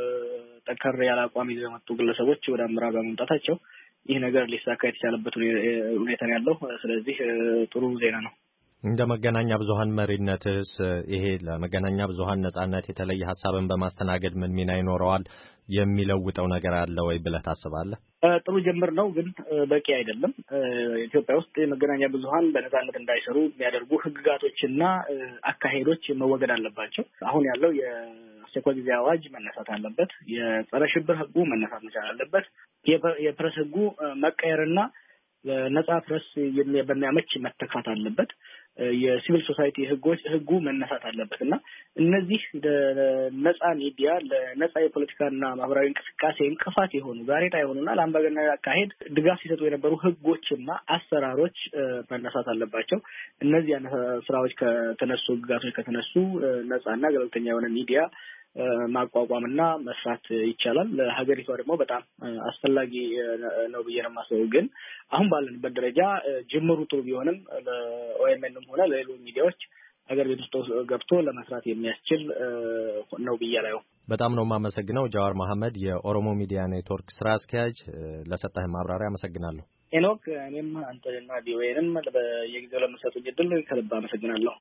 ጠንከር ያለ አቋም ይዘው የመጡ ግለሰቦች ወደ አመራር በመምጣታቸው ይህ ነገር ሊሳካ የተቻለበት ሁኔታ ነው ያለው። ስለዚህ ጥሩ ዜና ነው። እንደ መገናኛ ብዙሃን መሪነትስ ይሄ ለመገናኛ ብዙሃን ነጻነት የተለየ ሐሳብን በማስተናገድ ምን ሚና ይኖረዋል? የሚለውጠው ነገር አለ ወይ ብለህ ታስባለህ? ጥሩ ጅምር ነው፣ ግን በቂ አይደለም። ኢትዮጵያ ውስጥ የመገናኛ ብዙሃን በነጻነት እንዳይሰሩ የሚያደርጉ ህግጋቶችና አካሄዶች መወገድ አለባቸው። አሁን ያለው የአስቸኳይ ጊዜ አዋጅ መነሳት አለበት። የጸረ ሽብር ህጉ መነሳት መቻል አለበት። የፕሬስ ህጉ መቀየርና ለነጻ ፕሬስ በሚያመች መተካት አለበት። የሲቪል ሶሳይቲ ህጉ መነሳት አለበት እና እነዚህ ለነጻ ሚዲያ ለነጻ የፖለቲካና ማህበራዊ እንቅስቃሴ እንቅፋት የሆኑ ጋሬጣ የሆኑና ለአምባገነናዊ አካሄድ ድጋፍ ሲሰጡ የነበሩ ህጎችና አሰራሮች መነሳት አለባቸው። እነዚህ ስራዎች ከተነሱ ህግጋቶች ከተነሱ ነጻና ገለልተኛ የሆነ ሚዲያ ማቋቋምና መስራት ይቻላል። ለሀገሪቷ ደግሞ በጣም አስፈላጊ ነው ብዬ ነው የማስበው። ግን አሁን ባለንበት ደረጃ ጅምሩ ጥሩ ቢሆንም ለኦኤምኤንም ሆነ ለሌሎች ሚዲያዎች ሀገር ቤት ውስጥ ገብቶ ለመስራት የሚያስችል ነው ብዬ አላየው። በጣም ነው የማመሰግነው። ጃዋር መሐመድ የኦሮሞ ሚዲያ ኔትወርክ ስራ አስኪያጅ፣ ለሰጠህ ማብራሪያ አመሰግናለሁ። ሄኖክ፣ እኔም አንተና ዲኦኤንም በየጊዜው ለምሰጡኝ እድል ከልብ አመሰግናለሁ።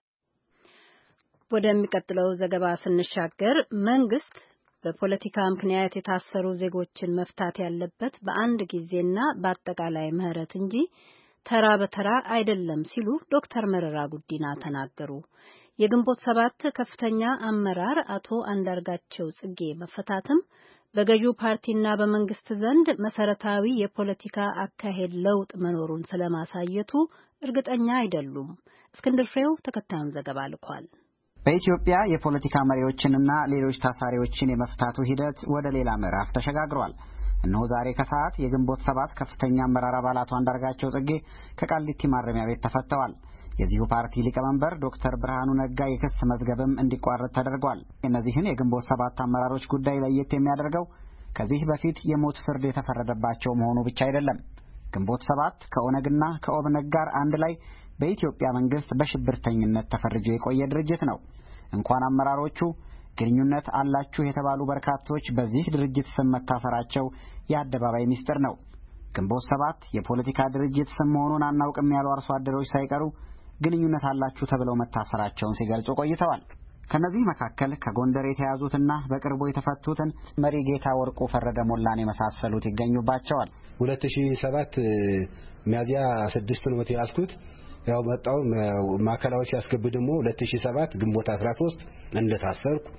ወደሚቀጥለው ዘገባ ስንሻገር መንግስት በፖለቲካ ምክንያት የታሰሩ ዜጎችን መፍታት ያለበት በአንድ ጊዜና በአጠቃላይ ምህረት እንጂ ተራ በተራ አይደለም ሲሉ ዶክተር መረራ ጉዲና ተናገሩ። የግንቦት ሰባት ከፍተኛ አመራር አቶ አንዳርጋቸው ጽጌ መፈታትም በገዢው ፓርቲና በመንግስት ዘንድ መሰረታዊ የፖለቲካ አካሄድ ለውጥ መኖሩን ስለማሳየቱ እርግጠኛ አይደሉም። እስክንድር ፍሬው ተከታዩን ዘገባ ልኳል። በኢትዮጵያ የፖለቲካ መሪዎችንና ሌሎች ታሳሪዎችን የመፍታቱ ሂደት ወደ ሌላ ምዕራፍ ተሸጋግሯል። እነሆ ዛሬ ከሰዓት የግንቦት ሰባት ከፍተኛ አመራር አባላቱ አንዳርጋቸው ጽጌ ከቃሊቲ ማረሚያ ቤት ተፈተዋል። የዚሁ ፓርቲ ሊቀመንበር ዶክተር ብርሃኑ ነጋ የክስ መዝገብም እንዲቋረጥ ተደርጓል። እነዚህን የግንቦት ሰባት አመራሮች ጉዳይ ለየት የሚያደርገው ከዚህ በፊት የሞት ፍርድ የተፈረደባቸው መሆኑ ብቻ አይደለም። ግንቦት ሰባት ከኦነግና ከኦብነግ ጋር አንድ ላይ በኢትዮጵያ መንግስት በሽብርተኝነት ተፈርጆ የቆየ ድርጅት ነው። እንኳን አመራሮቹ ግንኙነት አላችሁ የተባሉ በርካቶች በዚህ ድርጅት ስም መታሰራቸው የአደባባይ ሚስጥር ነው። ግንቦት ሰባት የፖለቲካ ድርጅት ስም መሆኑን አናውቅም ያሉ አርሶ አደሮች ሳይቀሩ ግንኙነት አላችሁ ተብለው መታሰራቸውን ሲገልጹ ቆይተዋል። ከነዚህ መካከል ከጎንደር የተያዙትና በቅርቡ የተፈቱትን መሪ ጌታ ወርቁ ፈረደ ሞላን የመሳሰሉት ይገኙባቸዋል። 2007 ሚያዝያ 6 ነው የተያዝኩት። ያው መጣው ማከላዎች ያስገብ ደግሞ 2007 ግንቦት 13 እንደታሰርኩ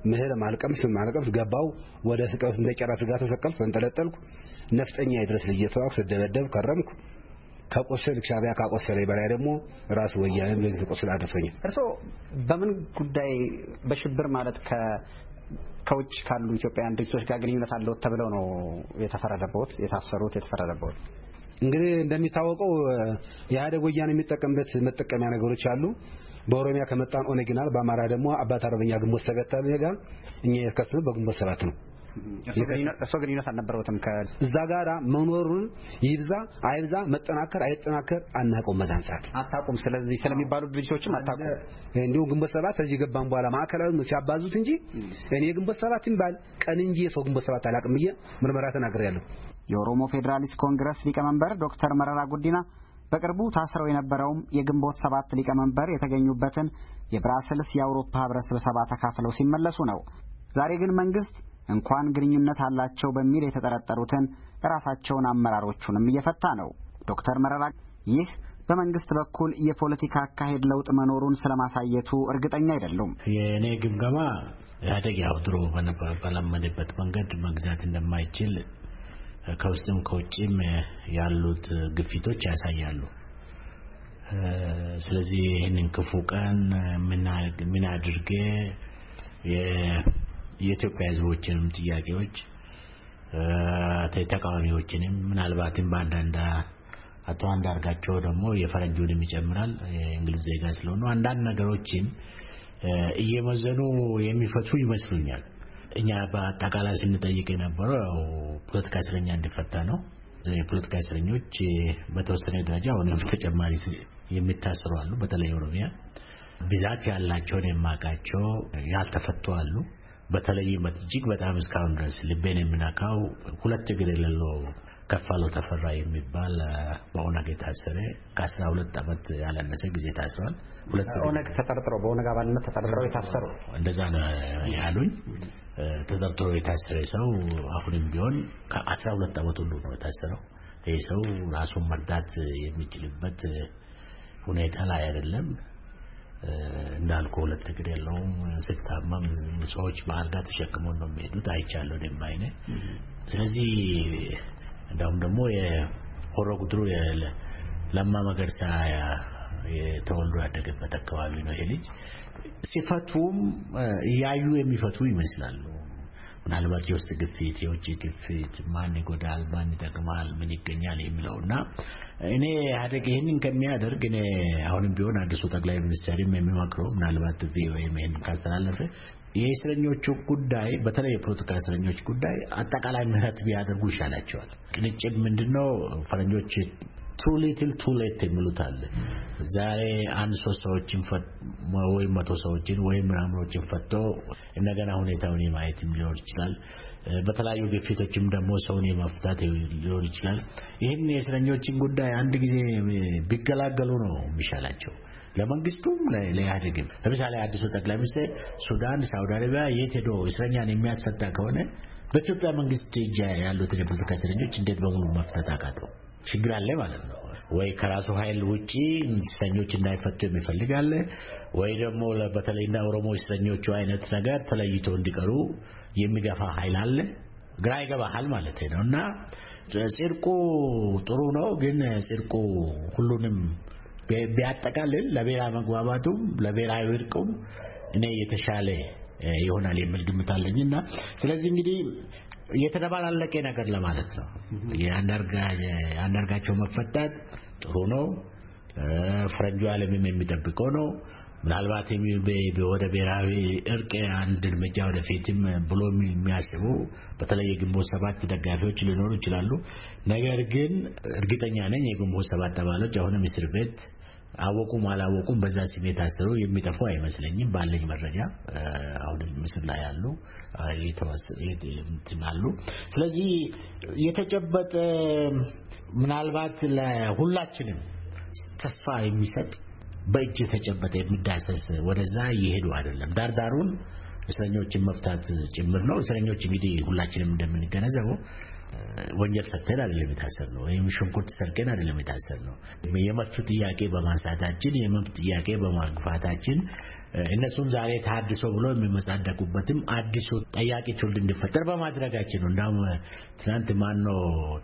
ምህር ማልቀምስ ገባው ወደ ስቀውት እንደጨራስ ጋር ተሰቀልኩ ተንጠለጠልኩ ነፍጠኛ ይድረስ ልየተዋኩ ተደበደብ ከረምኩ ከቆሰል ሻቢያ ካቆሰለ በላይ ደግሞ ራስ ወያኔ ለዚህ ቆሰል አድርሶኝ እርሶ በምን ጉዳይ በሽብር ማለት ከውጭ ካሉ ኢትዮጵያውያን ድርጅቶች ጋር ግንኙነት አለው ተብለው ነው የተፈረደበት የተፈረደበት እንግዲህ እንደሚታወቀው የኢህአዴግ ወያኔ የሚጠቀምበት መጠቀሚያ ነገሮች አሉ በኦሮሚያ ከመጣን ኦነግናል በአማራ ደግሞ አባት አርበኛ ግንቦት ሰባት ጋር እኛ የከሰሰ በግንቦት ሰባት ነው እርሶ ግንኙነት አልነበረውም ከዛ ጋራ መኖሩን ይብዛ አይብዛ መጠናከር አይጠናከር አናውቀውም መዛንሳት አታውቁም ስለዚህ ስለሚባሉ ድርጅቶችም አታውቁም እንዲሁ ግንቦት ሰባት እዚህ ገባን በኋላ ማዕከላዊ ሲያባዙት እንጂ እኔ ግንቦት ሰባት ይባል ቀን እንጂ የሰው ግንቦት ሰባት አላውቅም ብዬ ምርመራ ተናግሬያለሁ የኦሮሞ ፌዴራሊስት ኮንግረስ ሊቀመንበር ዶክተር መረራ ጉዲና በቅርቡ ታስረው የነበረውም የግንቦት ሰባት ሊቀመንበር የተገኙበትን የብራስልስ የአውሮፓ ህብረት ስብሰባ ተካፍለው ሲመለሱ ነው ዛሬ ግን መንግስት እንኳን ግንኙነት አላቸው በሚል የተጠረጠሩትን ራሳቸውን አመራሮቹንም እየፈታ ነው ዶክተር መረራ ይህ በመንግስት በኩል የፖለቲካ አካሄድ ለውጥ መኖሩን ስለማሳየቱ እርግጠኛ አይደሉም የኔ ግምገማ ኢህአዴግ ያውድሮ በነበረበት መንገድ መግዛት እንደማይችል ከውስጥም ከውጭም ያሉት ግፊቶች ያሳያሉ ስለዚህ ይህንን ክፉ ቀን ምን አድርጌ የኢትዮጵያ ህዝቦችንም ጥያቄዎች ተቃዋሚዎችንም ምናልባትም በአንዳንድ አቶ አንዳርጋቸው ደግሞ የፈረንጁንም ይጨምራል የእንግሊዝ ዜጋ ስለሆኑ አንዳንድ ነገሮችን እየመዘኑ የሚፈቱ ይመስሉኛል እኛ በአጠቃላይ ስንጠይቅ የነበረው ፖለቲካ እስረኛ እንዲፈታ ነው የፖለቲካ እስረኞች በተወሰነ ደረጃ አሁንም ተጨማሪ የሚታሰሩ አሉ በተለይ ኦሮሚያ ብዛት ያላቸውን የማቃቸው ያልተፈቱ አሉ በተለይ እጅግ በጣም እስካሁን ድረስ ልቤን የሚነካው ሁለት እግር የሌለው ከፋለው ተፈራ የሚባል በኦነግ የታሰረ ከ12 ዓመት ያላነሰ ጊዜ ታስሯል ኦነግ ተጠርጥሮ በኦነግ አባልነት ተጠርጥረው የታሰሩ እንደዛ ነው ያሉኝ ተጠርጥሮ የታሰረ ሰው አሁንም ቢሆን ከ12 ዓመት ሁሉ ነው የታሰረው ይሄ ሰው ራሱን መርዳት የሚችልበት ሁኔታ ላይ አይደለም እንዳልኩ ሁለት እግር የለውም ስታመም ሰዎች በአልጋ ተሸክመው ነው የሚሄዱት አይቻለሁ ደምባይኔ ስለዚህ እንደውም ደግሞ የሆሮ ጉድሩ ለማ መገርሳ የተወልዶ ያደገበት አካባቢ ነው ይሄ ልጅ ሲፈቱም ያዩ የሚፈቱ ይመስላሉ ምናልባት የውስጥ ግፊት የውጭ ግፊት ማን ይጎዳል ማን ይጠቅማል ምን ይገኛል የሚለውና እኔ ኢህአዴግ ይሄንን ከሚያደርግ እኔ አሁንም ቢሆን አዲሱ ጠቅላይ ሚኒስትርም የሚመክረው ምናልባት ቪኦኤ ይሄን ካስተላለፈ የእስረኞቹ ጉዳይ በተለይ የፖለቲካ እስረኞች ጉዳይ አጠቃላይ ምህረት ቢያደርጉ ይሻላቸዋል ቅንጭብ ምንድነው ፈረንጆች too little too late የሚሉት አለ ዛሬ አንድ ሶስት ሰዎችን ወይ 100 ሰዎችን ወይ ምናምኖችን ፈቶ እንደገና ሁኔታውን ማየት ሊሆን ይችላል በተለያዩ ግፊቶችም ደግሞ ሰውን የማፍታት ሊሆን ይችላል ይሄን የእስረኞችን ጉዳይ አንድ ጊዜ ቢገላገሉ ነው የሚሻላቸው ለመንግስቱም ለኢህአዴግም ለምሳሌ አዲሱ ጠቅላይ ሚኒስትር ሱዳን ሳውዲ አረቢያ የት ሄዶ እስረኛን የሚያስፈታ ከሆነ በኢትዮጵያ መንግስት እጅ ያሉትን የፖለቲካ እስረኞች እንዴት በሙሉ መፍታት አቃተው ችግር አለ ማለት ነው ወይ ከራሱ ኃይል ውጪ እስረኞች እንዳይፈቱ የሚፈልጋል ወይ ደግሞ በተለይና ኦሮሞ እስረኞቹ አይነት ነገር ተለይቶ እንዲቀሩ የሚገፋ ኃይል አለ ግራ ይገባሃል ማለት ነውና ጽድቁ ጥሩ ነው ግን ጽድቁ ሁሉንም ቢያጠቃልል ለብሔራዊ መግባባቱም ለብሔራዊ እርቁም እኔ የተሻለ ይሆናል የሚል ግምት አለኝና ስለዚህ እንግዲህ የተደባላለቀ ነገር ለማለት ነው የአንዳርጋቸው መፈታት ጥሩ ነው ፈረንጁ ዓለምም የሚጠብቀው ነው ምናልባት ወደ ብሔራዊ እርቅ አንድ እርምጃ ወደፊትም ብሎ የሚያስቡ በተለይ የግንቦት ሰባት ደጋፊዎች ሊኖሩ ይችላሉ ነገር ግን እርግጠኛ ነኝ የግንቦት ሰባት አባሎች አሁንም እስር ቤት አወቁም አላወቁም በዛ ስሜት ታስረው የሚጠፉ አይመስለኝም ባለኝ መረጃ አሁን ምስል ላይ ያሉ ይተናሉ ስለዚህ የተጨበጠ ምናልባት ለሁላችንም ተስፋ የሚሰጥ በእጅ የተጨበጠ የሚዳሰስ ወደዛ ይሄዱ አይደለም ዳርዳሩን እስረኞችን መፍታት ጭምር ነው። እስረኞች እንግዲህ ሁላችንም እንደምንገነዘበው ወንጀል ሰርተን አይደለም የታሰርነው ወይም ሽንኩርት ሰርቀን አይደለም የታሰርነው። የመብት ጥያቄ በማንሳታችን የመብት ጥያቄ በማግፋታችን እነሱም ዛሬ ታድሶ ብሎ የሚመጻደቁበትም አዲሱ ጠያቂ ትውልድ እንዲፈጠር በማድረጋችን ነው። እንዳውም ትናንት ማነው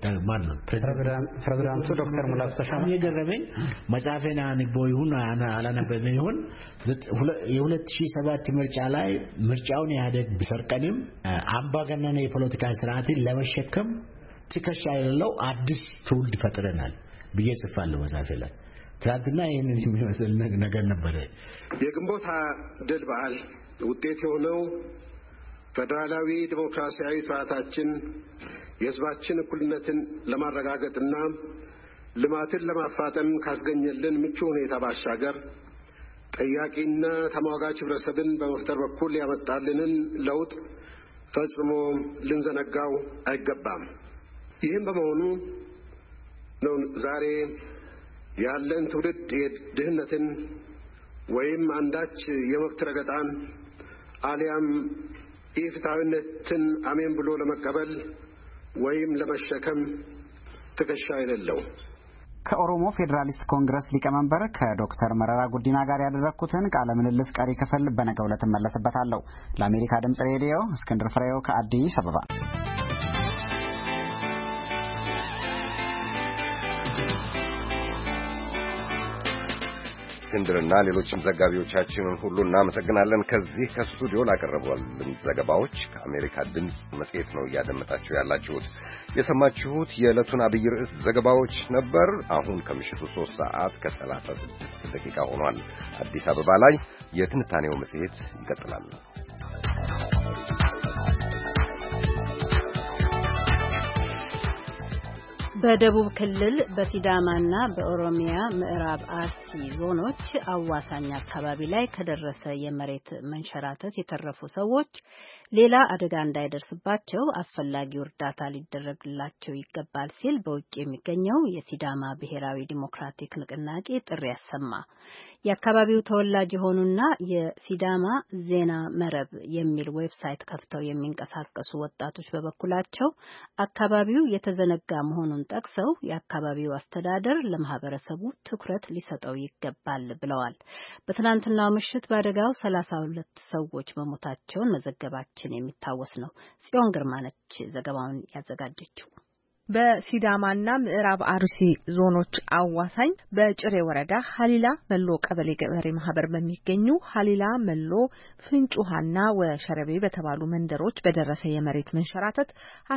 ፕሬዝዳንቱ ዶክተር ሙላቱ ተሾመ የገረመኝ መጽሐፌን አንቦ ይሁን አላነበበ ይሁን የ2007 ምርጫ ላይ ምርጫውን ያደግ ቢሰርቀንም አምባገነን የፖለቲካ ስርዓትን ለመሸከም ትከሻ የሌለው አዲስ ትውልድ ፈጥረናል ብዬ ጽፋለሁ መጽሐፌ ላይ። ትናንትና ይሄንን የሚመስል ነገር ነበር። የግንቦት ድል በዓል ውጤት የሆነው ፌደራላዊ ዲሞክራሲያዊ ስርዓታችን የሕዝባችን እኩልነትን ለማረጋገጥና ልማትን ለማፋጠን ካስገኘልን ምቹ ሁኔታ ባሻገር ጠያቂና ተሟጋች ህብረተሰብን በመፍጠር በኩል ያመጣልንን ለውጥ ፈጽሞ ልንዘነጋው አይገባም። ይህም በመሆኑ ነው ዛሬ ያለን ትውልድ ድህነትን ወይም አንዳች የመብት ረገጣን አሊያም ኢፍትሐዊነትን አሜን ብሎ ለመቀበል ወይም ለመሸከም ትከሻ የሌለው። ከኦሮሞ ፌዴራሊስት ኮንግረስ ሊቀመንበር ከዶክተር መረራ ጉዲና ጋር ያደረኩትን ቃለ ምልልስ ቀሪ ክፍል በነገው ዕለት እመለስበታለሁ። ለአሜሪካ ድምጽ ሬዲዮ እስክንድር ፍሬው ከአዲስ አበባ። እስክንድርና ሌሎችም ዘጋቢዎቻችንን ሁሉ እናመሰግናለን። ከዚህ ከስቱዲዮ ላቀረቡልን ዘገባዎች ከአሜሪካ ድምጽ መጽሔት ነው እያደመጣችሁ ያላችሁት። የሰማችሁት የዕለቱን አብይ ርዕስ ዘገባዎች ነበር። አሁን ከምሽቱ 3:36 ሆኗል። አዲስ አበባ ላይ የትንታኔው መጽሔት ይቀጥላል። በደቡብ ክልል በሲዳማና በኦሮሚያ ምዕራብ አርሲ ዞኖች አዋሳኝ አካባቢ ላይ ከደረሰ የመሬት መንሸራተት የተረፉ ሰዎች ሌላ አደጋ እንዳይደርስባቸው አስፈላጊው እርዳታ ሊደረግላቸው ይገባል ሲል በውጭ የሚገኘው የሲዳማ ብሔራዊ ዲሞክራቲክ ንቅናቄ ጥሪ ያሰማ። የአካባቢው ተወላጅ የሆኑና የሲዳማ ዜና መረብ የሚል ዌብሳይት ከፍተው የሚንቀሳቀሱ ወጣቶች በበኩላቸው አካባቢው የተዘነጋ መሆኑን ጠቅሰው የአካባቢው አስተዳደር ለማህበረሰቡ ትኩረት ሊሰጠው ይገባል ብለዋል። በትናንትናው ምሽት በአደጋው 32 ሰዎች መሞታቸውን መዘገባችን የሚታወስ ነው። ጽዮን ግርማ ነች ዘገባውን ያዘጋጀችው። በሲዳማና ምዕራብ አርሲ ዞኖች አዋሳኝ በጭሬ ወረዳ ሀሊላ መሎ ቀበሌ ገበሬ ማህበር በሚገኙ ሀሊላ መሎ ፍንጩሃና ወሸረቤ በተባሉ መንደሮች በደረሰ የመሬት መንሸራተት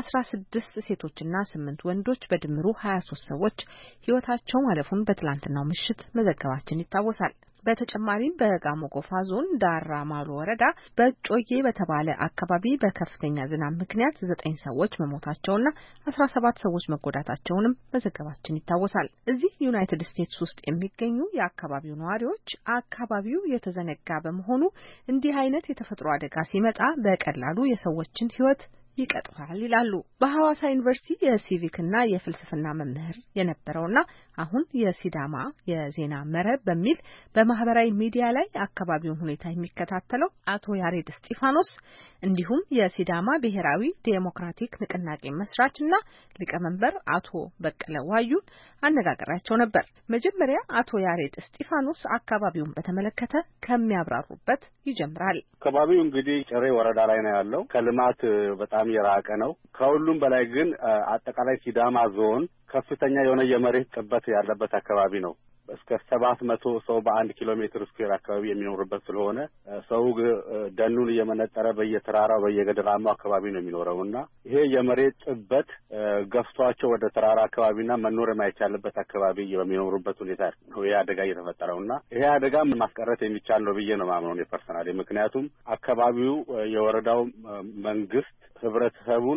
16 ሴቶችና 8 ወንዶች በድምሩ 23 ሰዎች ሕይወታቸው ማለፉን በትላንትናው ምሽት መዘገባችን ይታወሳል። በተጨማሪም በጋሞ ጎፋ ዞን ዳራ ማሎ ወረዳ በጮዬ በተባለ አካባቢ በከፍተኛ ዝናብ ምክንያት 9 ሰዎች መሞታቸውና 17 ሰዎች መጎዳታቸውንም መዘገባችን ይታወሳል። እዚህ ዩናይትድ ስቴትስ ውስጥ የሚገኙ የአካባቢው ነዋሪዎች አካባቢው የተዘነጋ በመሆኑ እንዲህ አይነት የተፈጥሮ አደጋ ሲመጣ በቀላሉ የሰዎችን ሕይወት ይቀጥፋል ይላሉ። በሐዋሳ ዩኒቨርሲቲ የሲቪክና የፍልስፍና መምህር የነበረውና አሁን የሲዳማ የዜና መረብ በሚል በማህበራዊ ሚዲያ ላይ አካባቢውን ሁኔታ የሚከታተለው አቶ ያሬድ እስጢፋኖስ እንዲሁም የሲዳማ ብሔራዊ ዴሞክራቲክ ንቅናቄ መስራችና ሊቀመንበር አቶ በቀለ ዋዩን አነጋገራቸው ነበር። መጀመሪያ አቶ ያሬድ እስጢፋኖስ አካባቢውን በተመለከተ ከሚያብራሩበት ይጀምራል። አካባቢው እንግዲህ ጭሬ ወረዳ ላይ ነው ያለው። ከልማት በጣም የራቀ ነው። ከሁሉም በላይ ግን አጠቃላይ ሲዳማ ዞን ከፍተኛ የሆነ የመሬት ጥበት ያለበት አካባቢ ነው። እስከ 700 ሰው በ1 ኪሎ ሜትር ስኩዌር አካባቢ የሚኖርበት ስለሆነ ሰው ደኑን እየመነጠረ በየተራራው በየገደላማው አካባቢ ነው የሚኖረውና ይሄ የመሬት ጥበት ገፍቷቸው ወደ ተራራ አካባቢና መኖር የማይቻልበት አካባቢ በሚኖሩበት ሁኔታ ነው ይሄ አደጋ እየተፈጠረውና ይሄ አደጋ ማስቀረት የሚቻል ነው ብዬ ነው ማምነው ፐርሰናሊ። ምክንያቱም አካባቢው የወረዳው መንግስት ህብረተሰቡን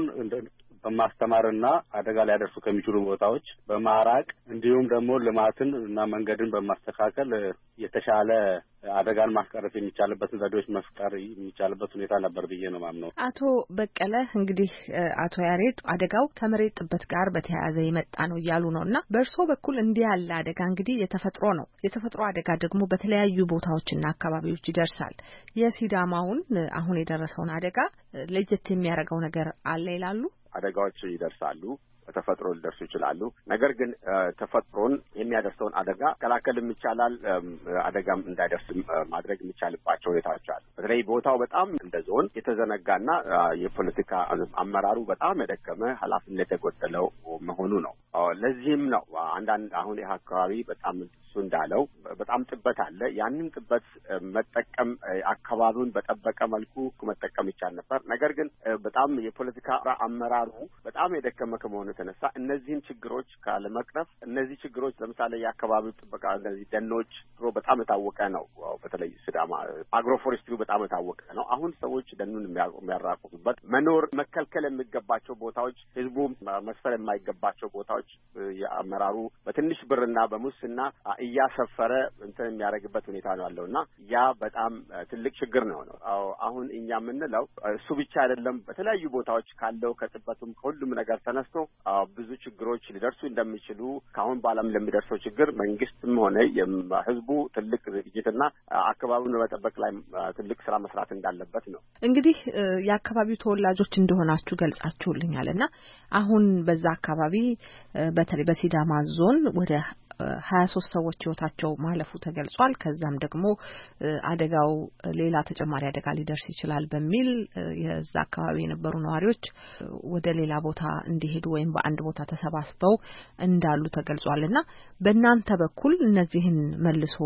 በማስተማርና አደጋ ሊያደርሱ ከሚችሉ ቦታዎች በማራቅ እንዲሁም ደግሞ ልማትን እና መንገድን በማስተካከል የተሻለ አደጋን ማስቀረት የሚቻልበትን ዘዴዎች መፍጠር የሚቻልበት ሁኔታ ነበር ብዬ ነው ማምነው። አቶ በቀለ እንግዲህ አቶ ያሬድ አደጋው ከመሬት ጥበት ጋር በተያያዘ የመጣ ነው እያሉ ነውና በእርሶ በኩል እንዲህ ያለ አደጋ እንግዲህ የተፈጥሮ ነው። የተፈጥሮ አደጋ ደግሞ በተለያዩ ቦታዎችና አካባቢዎች ይደርሳል። የሲዳማውን አሁን የደረሰውን አደጋ ለየት የሚያደርገው ነገር አለ ይላሉ? አደጋዎች ይደርሳሉ፣ ተፈጥሮ ሊደርሱ ይችላሉ። ነገር ግን ተፈጥሮን የሚያደርሰውን አደጋ ከላከልም ይቻላል፣ አደጋም እንዳይደርስ ማድረግ የሚቻልባቸው ሁኔታዎች አሉ። በተለይ ቦታው በጣም እንደ ዞን የተዘነጋና የፖለቲካ አመራሩ በጣም የደከመ ኃላፊነት የጎደለው መሆኑ ነው። ለዚህም ነው አንዳንድ አሁን ይህ አካባቢ በጣም እሱ እንዳለው በጣም ጥበት አለ። ያንን ጥበት መጠቀም አካባቢውን በጠበቀ መልኩ መጠቀም ይቻል ነበር። ነገር ግን በጣም የፖለቲካ አመራሩ በጣም የደከመ ከመሆኑ የተነሳ እነዚህን ችግሮች ካለመቅረፍ እነዚህ ችግሮች ለምሳሌ የአካባቢው ጥበቃ እነዚህ ደኖች ድሮ በጣም የታወቀ ነው። በተለይ ሲዳማ አግሮፎሬስትሪው በጣም የታወቀ ነው። አሁን ሰዎች ደኑን የሚያራቁቱበት መኖር መከልከል የሚገባቸው ቦታዎች፣ ህዝቡ መስፈር የማይገባቸው ቦታዎች የአመራሩ በትንሽ ብርና በሙስና እያሰፈረ እንትን የሚያደርግበት ሁኔታ ነው ያለውና ያ በጣም ትልቅ ችግር ነው። አሁን እኛ የምንለው እሱ ብቻ አይደለም። በተለያዩ ቦታዎች ካለው ከጥበቱም ከሁሉም ነገር ተነስቶ ብዙ ችግሮች ሊደርሱ እንደሚችሉ ካሁን በኋላም ለሚደርሰው ችግር መንግስትም ሆነ ህዝቡ ትልቅ ዝግጅትና አካባቢውን በመጠበቅ ላይ ትልቅ ስራ መስራት እንዳለበት ነው። እንግዲህ የአካባቢው ተወላጆች እንደሆናችሁ ገልጻችሁልኛልና አሁን በዛ አካባቢ በተለይ በሲዳማ ዞን ወደ 23 ሰዎች ህይወታቸው ማለፉ ተገልጿል። ከዛም ደግሞ አደጋው ሌላ ተጨማሪ አደጋ ሊደርስ ይችላል በሚል የዛ አካባቢ የነበሩ ነዋሪዎች ወደ ሌላ ቦታ እንዲሄዱ ወይም በአንድ ቦታ ተሰባስበው እንዳሉ ተገልጿልና በእናንተ በኩል እነዚህን መልሶ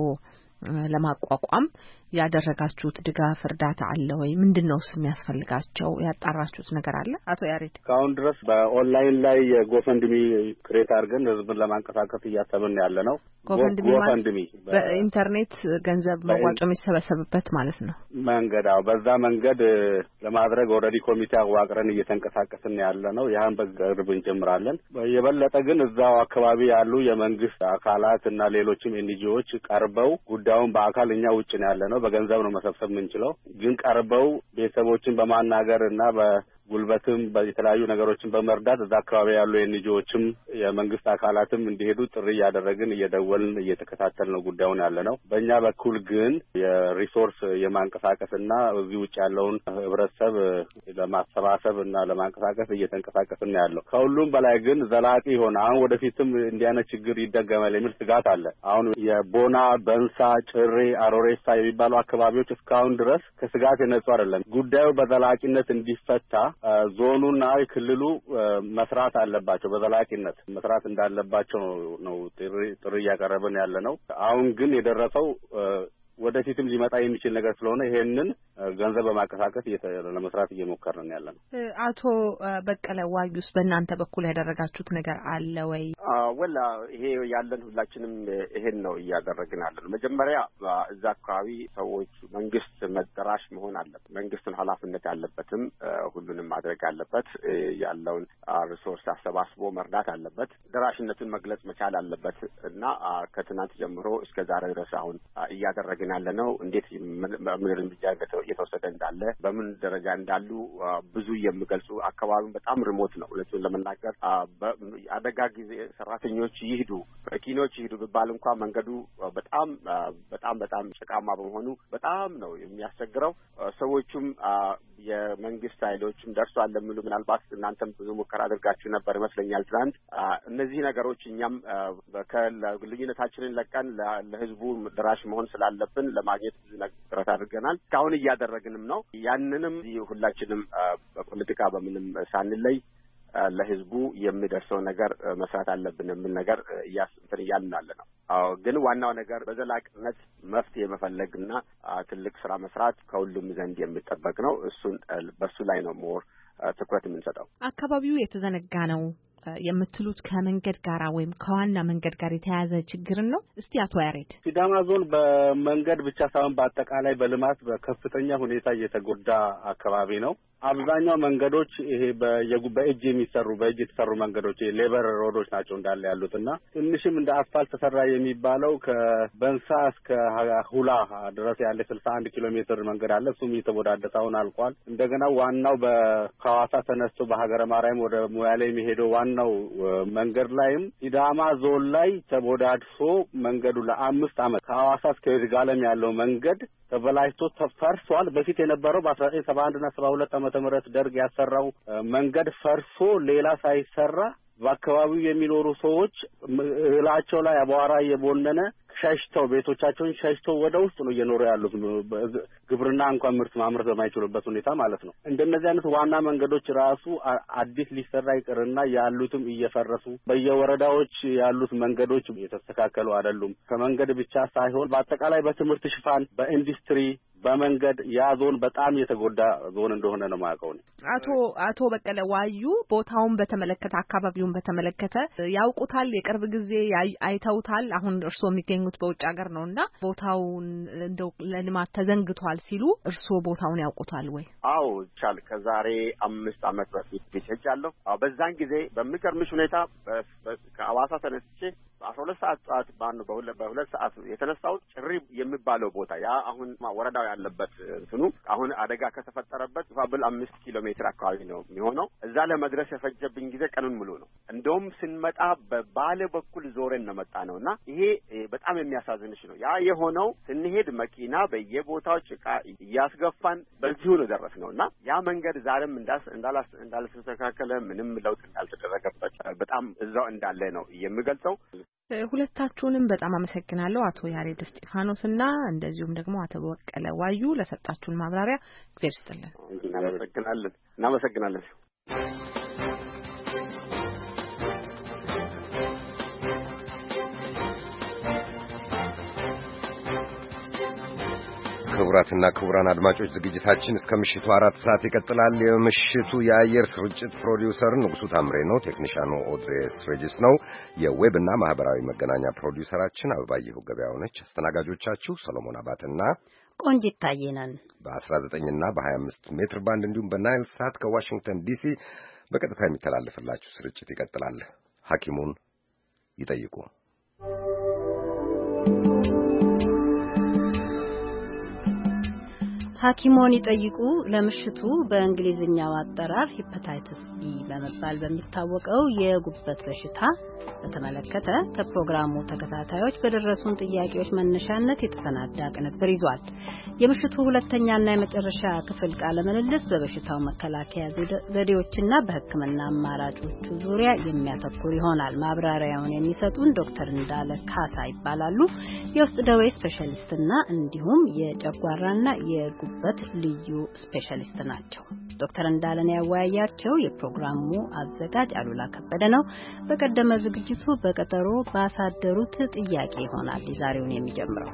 ለማቋቋም ያደረጋችሁት ድጋፍ እርዳታ አለ ወይ? ምንድነውስ የሚያስፈልጋቸው? ያጣራችሁት ነገር አለ? አቶ ያሬድ እስካሁን ድረስ በኦንላይን ላይ የጎፈንድሚ ክሬት አድርገን ህዝብን ለማንቀሳቀስ እያሰብን ያለ ነው። ጎፈንድሚ በኢንተርኔት ገንዘብ መዋጮ የሚሰበሰብበት ማለት ነው መንገድ። በዛ መንገድ ለማድረግ ኦልሬዲ ኮሚቴ አዋቅረን እየተንቀሳቀስን ያለ ነው። ያን በቅርብ እንጀምራለን። የበለጠ ግን እዛው አካባቢ ያሉ የመንግስት አካላት እና ሌሎችም ኤንጂኦዎች ቀርበው ጉዳዩን በአካል እኛ ውጭ ነው ያለ ነው በገንዘብ ነው መሰብሰብ የምንችለው። ግን ቀርበው ቤተሰቦችን በማናገር እና ጉልበትም በተለያዩ ነገሮችን በመርዳት እዛ አካባቢ ያሉ ኤንጂኦዎችም የመንግስት አካላትም እንዲሄዱ ጥሪ እያደረግን እየደወልን እየተከታተልን ነው ጉዳዩን ያለ ነው። በእኛ በኩል ግን የሪሶርስ የማንቀሳቀስና እዚህ ውጭ ያለውን ህብረተሰብ ለማሰባሰብ እና ለማንቀሳቀስ እየተንቀሳቀስን ያለው። ከሁሉም በላይ ግን ዘላቂ ሆነ አሁን ወደፊትም እንዲህ አይነት ችግር ይደገማል የሚል ስጋት አለ። አሁን የቦና፣ በንሳ፣ ጭሬ፣ አሮሬሳ የሚባሉ አካባቢዎች እስካሁን ድረስ ከስጋት የነጹ አይደለም። ጉዳዩ በዘላቂነት እንዲፈታ ዞኑና ክልሉ መስራት አለባቸው። በዘላቂነት መስራት እንዳለባቸው ነው ጥሪ እያቀረብን ያለ ነው። አሁን ግን የደረሰው ወደፊትም ሊመጣ የሚችል ነገር ስለሆነ ይሄንን ገንዘብ በማቀሳቀስ ለመስራት እየሞከርን ያለ ነው። አቶ በቀለ ዋዩስ በእናንተ በኩል ያደረጋችሁት ነገር አለ ወይ? ወላ ይሄ ያለን ሁላችንም ይሄን ነው እያደረግን ያለን። መጀመሪያ እዛ አካባቢ ሰዎች መንግስት መደራሽ መሆን አለበት። መንግስትን ኃላፊነት ያለበትም ሁሉንም ማድረግ አለበት። ያለውን ሪሶርስ አሰባስቦ መርዳት አለበት። ደራሽነቱን መግለጽ መቻል አለበት እና ከትናንት ጀምሮ እስከ ዛሬ ድረስ አሁን እያደረግን ያለ ነው። እንዴት ምን እርምጃ እየተወሰደ እንዳለ በምን ደረጃ እንዳሉ ብዙ የሚገልጹ አካባቢውን በጣም ሪሞት ነው። እውነቱን ለመናገር አደጋ ጊዜ ሰራተኞች ይሄዱ መኪኖች ይሄዱ ቢባል እንኳን መንገዱ በጣም ጭቃማ በመሆኑ በጣም ነው የሚያስቸግረው። ሰዎቹም የመንግስት ኃይሎችም ደርሷል ለሚሉ ምናልባት እናንተም ብዙ ሙከራ አድርጋችሁ ነበር ይመስለኛል ትናንት። እነዚህ ነገሮች እኛም ልዩነታችንን ለቀን ለህዝቡ ደራሽ መሆን ስላለብን ለማግኘት ብዙ ጥረት አድርገናል። እስካሁን እያደረግንም ነው። ያንንም ሁላችንም በፖለቲካ በምንም ሳንለይ ለህዝቡ የሚደርሰው ነገር መስራት አለብን የሚል ነገር እያልን ነው። ግን ዋናው ነገር በዘላቂነት መፍትሄ መፈለግና ትልቅ ስራ መስራት ከሁሉም ዘንድ የሚጠበቅ ነው። በሱ ላይ ነው ሞር ትኩረት የምንሰጠው። አካባቢው የተዘነጋ ነው የምትሉት ከመንገድ ጋር ወይም ከዋና መንገድ ጋር የተያያዘ ችግርን ነው? እስቲ አቶ ያሬድ። ሲዳማ ዞን በመንገድ ብቻ ሳይሆን በአጠቃላይ በልማት በከፍተኛ ሁኔታ እየተጎዳ አካባቢ ነው። አብዛኛው መንገዶች ይሄ በእጅ የተሰሩ መንገዶች ሌበር ሮዶች ናቸው እንዳለ ያሉትና ትንሽም እንደ አስፋልት ተሰራ የሚባለው ከበንሳ እስከ ሁላ ድረስ ያለ 61 ኪሎ ሜትር መንገድ አለ። እሱም የተቦዳደሰውን አልቋል። እንደገና ዋናው በሐዋሳ ተነስቶ በሀገረ ማርያም ወደ ሞያሌ የሚሄደው ዋናው መንገድ ላይም ሲዳማ ዞን ላይ ተቦዳድሶ መንገዱ ለ5 ዓመት ከሐዋሳ እስከ ይርጋለም ያለው መንገድ ተበላሽቶ ተፈርሷል። በፊት የነበረው በ1971 እና 72 ዓመተ ምህረት ደርግ ያሰራው መንገድ ፈርሶ ሌላ ሳይሰራ በአካባቢው የሚኖሩ ሰዎች እላቸው ላይ አቧራ እየቦነነ ሸሽተው ቤቶቻቸውን ሸሽተው ወደ ውስጥ ነው እየኖሩ ያሉት። ግብርና እንኳን ምርት ማምረት በማይችሉበት ሁኔታ ማለት ነው። እንደነዚህ አይነት ዋና መንገዶች ራሱ አዲስ ሊሰራ ይቅርና ያሉትም እየፈረሱ በየወረዳዎች ያሉት መንገዶች የተስተካከሉ አይደሉም። ከመንገድ ብቻ ሳይሆን በአጠቃላይ በትምህርት ሽፋን፣ በኢንዱስትሪ፣ በመንገድ ያ ዞን በጣም የተጎዳ ዞን እንደሆነ ነው የማውቀው። አቶ በቀለ ዋዩ ቦታውን በተመለከተ አካባቢውን በተመለከተ ያውቁታል? የቅርብ ጊዜ አይተውታል? አሁን እርስዎ የሚገኙት በውጭ ሀገር ነውና ቦታውን እንደው ለልማት ተዘንግቷል ሲሉ እርስዎ ቦታውን ያውቁታል ወይ? አዎ ቻል ከዛሬ 5 ዓመት በፊት ሄጃለሁ። በዛን ጊዜ በሚገርምሽ ሁኔታ ከሐዋሳ ተነስቼ በ12 ሰዓት በሁለት ሰዓት የተነሳሁት ጭሪ የሚባለው ቦታ ያ አሁን ወረዳው ያለበት እንትኑ አሁን አደጋ ከተፈጠረበት ባብል 5 ኪሎ ሜትር አካባቢ ነው የሚሆነው። እዛ ለመድረስ የፈጀብኝ ጊዜ ቀኑን ሙሉ ነው። እንደውም ስንመጣ በባሌ በኩል ዞረን ነው መጣ ነውና ይሄ በጣም የሚያሳዝንሽ ነው። ያ የሆነው ስንሄድ መኪና በየቦታው ጭቃ እያስገፋን በዚሁ ነው ደረስነውና ያ መንገድ ዛሬም እንዳልተስተካከለ ምንም ለውጥ እንዳልተደረገበት በጣም እዛው እንዳለ ነው የሚገልጸው። ሁለታችሁንም በጣም አመሰግናለሁ። አቶ ያሬድ እስጢፋኖስ እና እንደዚሁም ደግሞ አቶ በቀለ ዋዩ ለሰጣችሁን ማብራሪያ እግዚአብሔር ይስጥልን። እናመሰግናለን። ክቡራትና ክቡራን አድማጮች ዝግጅታችን እስከ ምሽቱ 4 ሰዓት ይቀጥላል። የምሽቱ የአየር ስርጭት ፕሮዲውሰር ንጉሱ ታምሬ ነው። ቴክኒሻኑ ኦድሬስ ሬጂስ ነው። የዌብና ማህበራዊ መገናኛ ፕሮዲውሰራችን አበባየሁ ገበያው ነች። አስተናጋጆቻችሁ ሰሎሞን አባትና ቆንጂት ታየነን። በ19 እና በ25 ሜትር ባንድ እንዲሁም በናይል ሳት ከዋሽንግተን ዲሲ በቀጥታ የሚተላለፍላችሁ ስርጭት ይቀጥላል። ሐኪሙን ይጠይቁ። ሐኪሞን ይጠይቁ ለምሽቱ በእንግሊዝኛው አጠራር ሄፓታይተስ ቢ በመባል በሚታወቀው የጉበት በሽታ በተመለከተ ከፕሮግራሙ ተከታታዮች በደረሱን ጥያቄዎች መነሻነት የተሰናዳ ቅንብር ይዟል። የምሽቱ ሁለተኛና የመጨረሻ ክፍል ቃለ ምልልስ በበሽታው መከላከያ ዘዴዎችና በሕክምና አማራጮቹ ዙሪያ የሚያተኩር ይሆናል። ማብራሪያውን የሚሰጡን ዶክተር እንዳለ ካሳ ይባላሉ። የውስጥ ደዌ ስፔሻሊስትና እንዲሁም የጨጓራና የጉበት ልዩ ስፔሻሊስት ናቸው። ዶክተር እንዳለን ያወያያቸው የፕሮግራሙ አዘጋጅ አሉላ ከበደ ነው። በቀደመ ዝግጅቱ በቀጠሮ ባሳደሩት ጥያቄ ይሆናል ዛሬውን የሚጀምረው።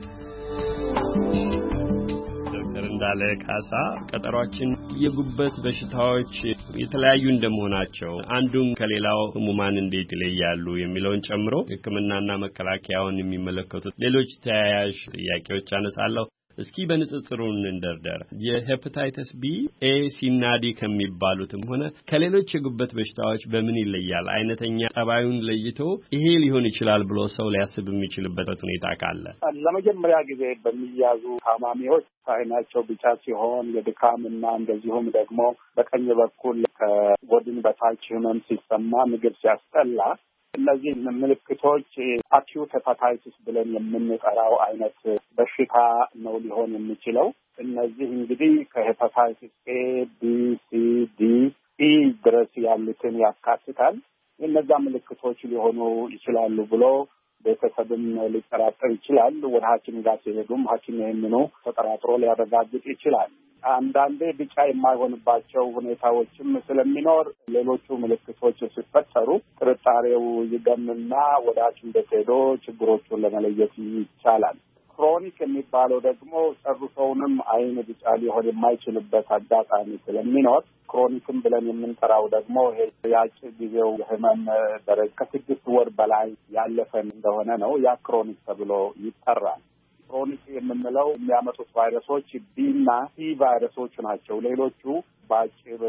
ዶክተር እንዳለ ካሳ ቀጠሯችን የጉበት በሽታዎች የተለያዩ እንደመሆናቸው አንዱን ከሌላው ህሙማን እንዴት ይለያሉ የሚለውን ጨምሮ ሕክምናና መከላከያውን የሚመለከቱ ሌሎች ተያያዥ ጥያቄዎች አነሳለሁ። እስኪ በንጽጽሩ እንደርደር። የሄፓታይተስ ቢ ኤ ሲና ዲ ከሚባሉትም ሆነ ከሌሎች የጉበት በሽታዎች በምን ይለያል? አይነተኛ ጠባዩን ለይቶ ይሄ ሊሆን ይችላል ብሎ ሰው ሊያስብ የሚችልበት ሁኔታ ካለ ለመጀመሪያ ጊዜ በሚያዙ ታማሚዎች አይናቸው ቢጫ ሲሆን የድካምና እንደዚሁም ደግሞ በቀኝ በኩል ከወድን በታች ህመም ሲሰማ ምግብ ሲያስጠላ እነዚህ ምልክቶች አኪዩት ሄፓታይቲስ ብለን የምንጠራው አይነት በሽታ ነው ሊሆን የሚችለው። እነዚህ እንግዲህ ከሄፓታይቲስ ኤ፣ ቢ፣ ሲ፣ ዲ፣ ኢ ድረስ ያሉትን ያካትታል። እነዛ ምልክቶች ሊሆኑ ይችላሉ ብሎ ቤተሰብም ሊጠራጠር ይችላል። ወደ ሐኪም ጋር ሲሄዱም ሐኪም ይህንኑ ተጠራጥሮ ሊያረጋግጥ ይችላል። አንዳንዴ ቢጫ የማይሆንባቸው ሁኔታዎችም ስለሚኖር ሌሎቹ ምልክቶች ሲፈጠሩ ጥርጣሬው ይገምና ወደ ሐኪም ቤት ሄዶ ችግሮቹን ለመለየት ይቻላል። ክሮኒክ የሚባለው ደግሞ ጨርሶውንም አይን ቢጫ ሊሆን የማይችልበት አጋጣሚ ስለሚኖር ክሮኒክም ብለን የምንጠራው ደግሞ ይሄ የአጭር ጊዜው ህመም ደረጃ ከ6 ወር በላይ ያለፈን እንደሆነ ነው። ያ ክሮኒክ ተብሎ ይጠራል። ክሮኒክ የምንለው የሚያመጡት ቫይረሶች ቢና ሲ ቫይረሶች ናቸው። ሌሎቹ በአጭር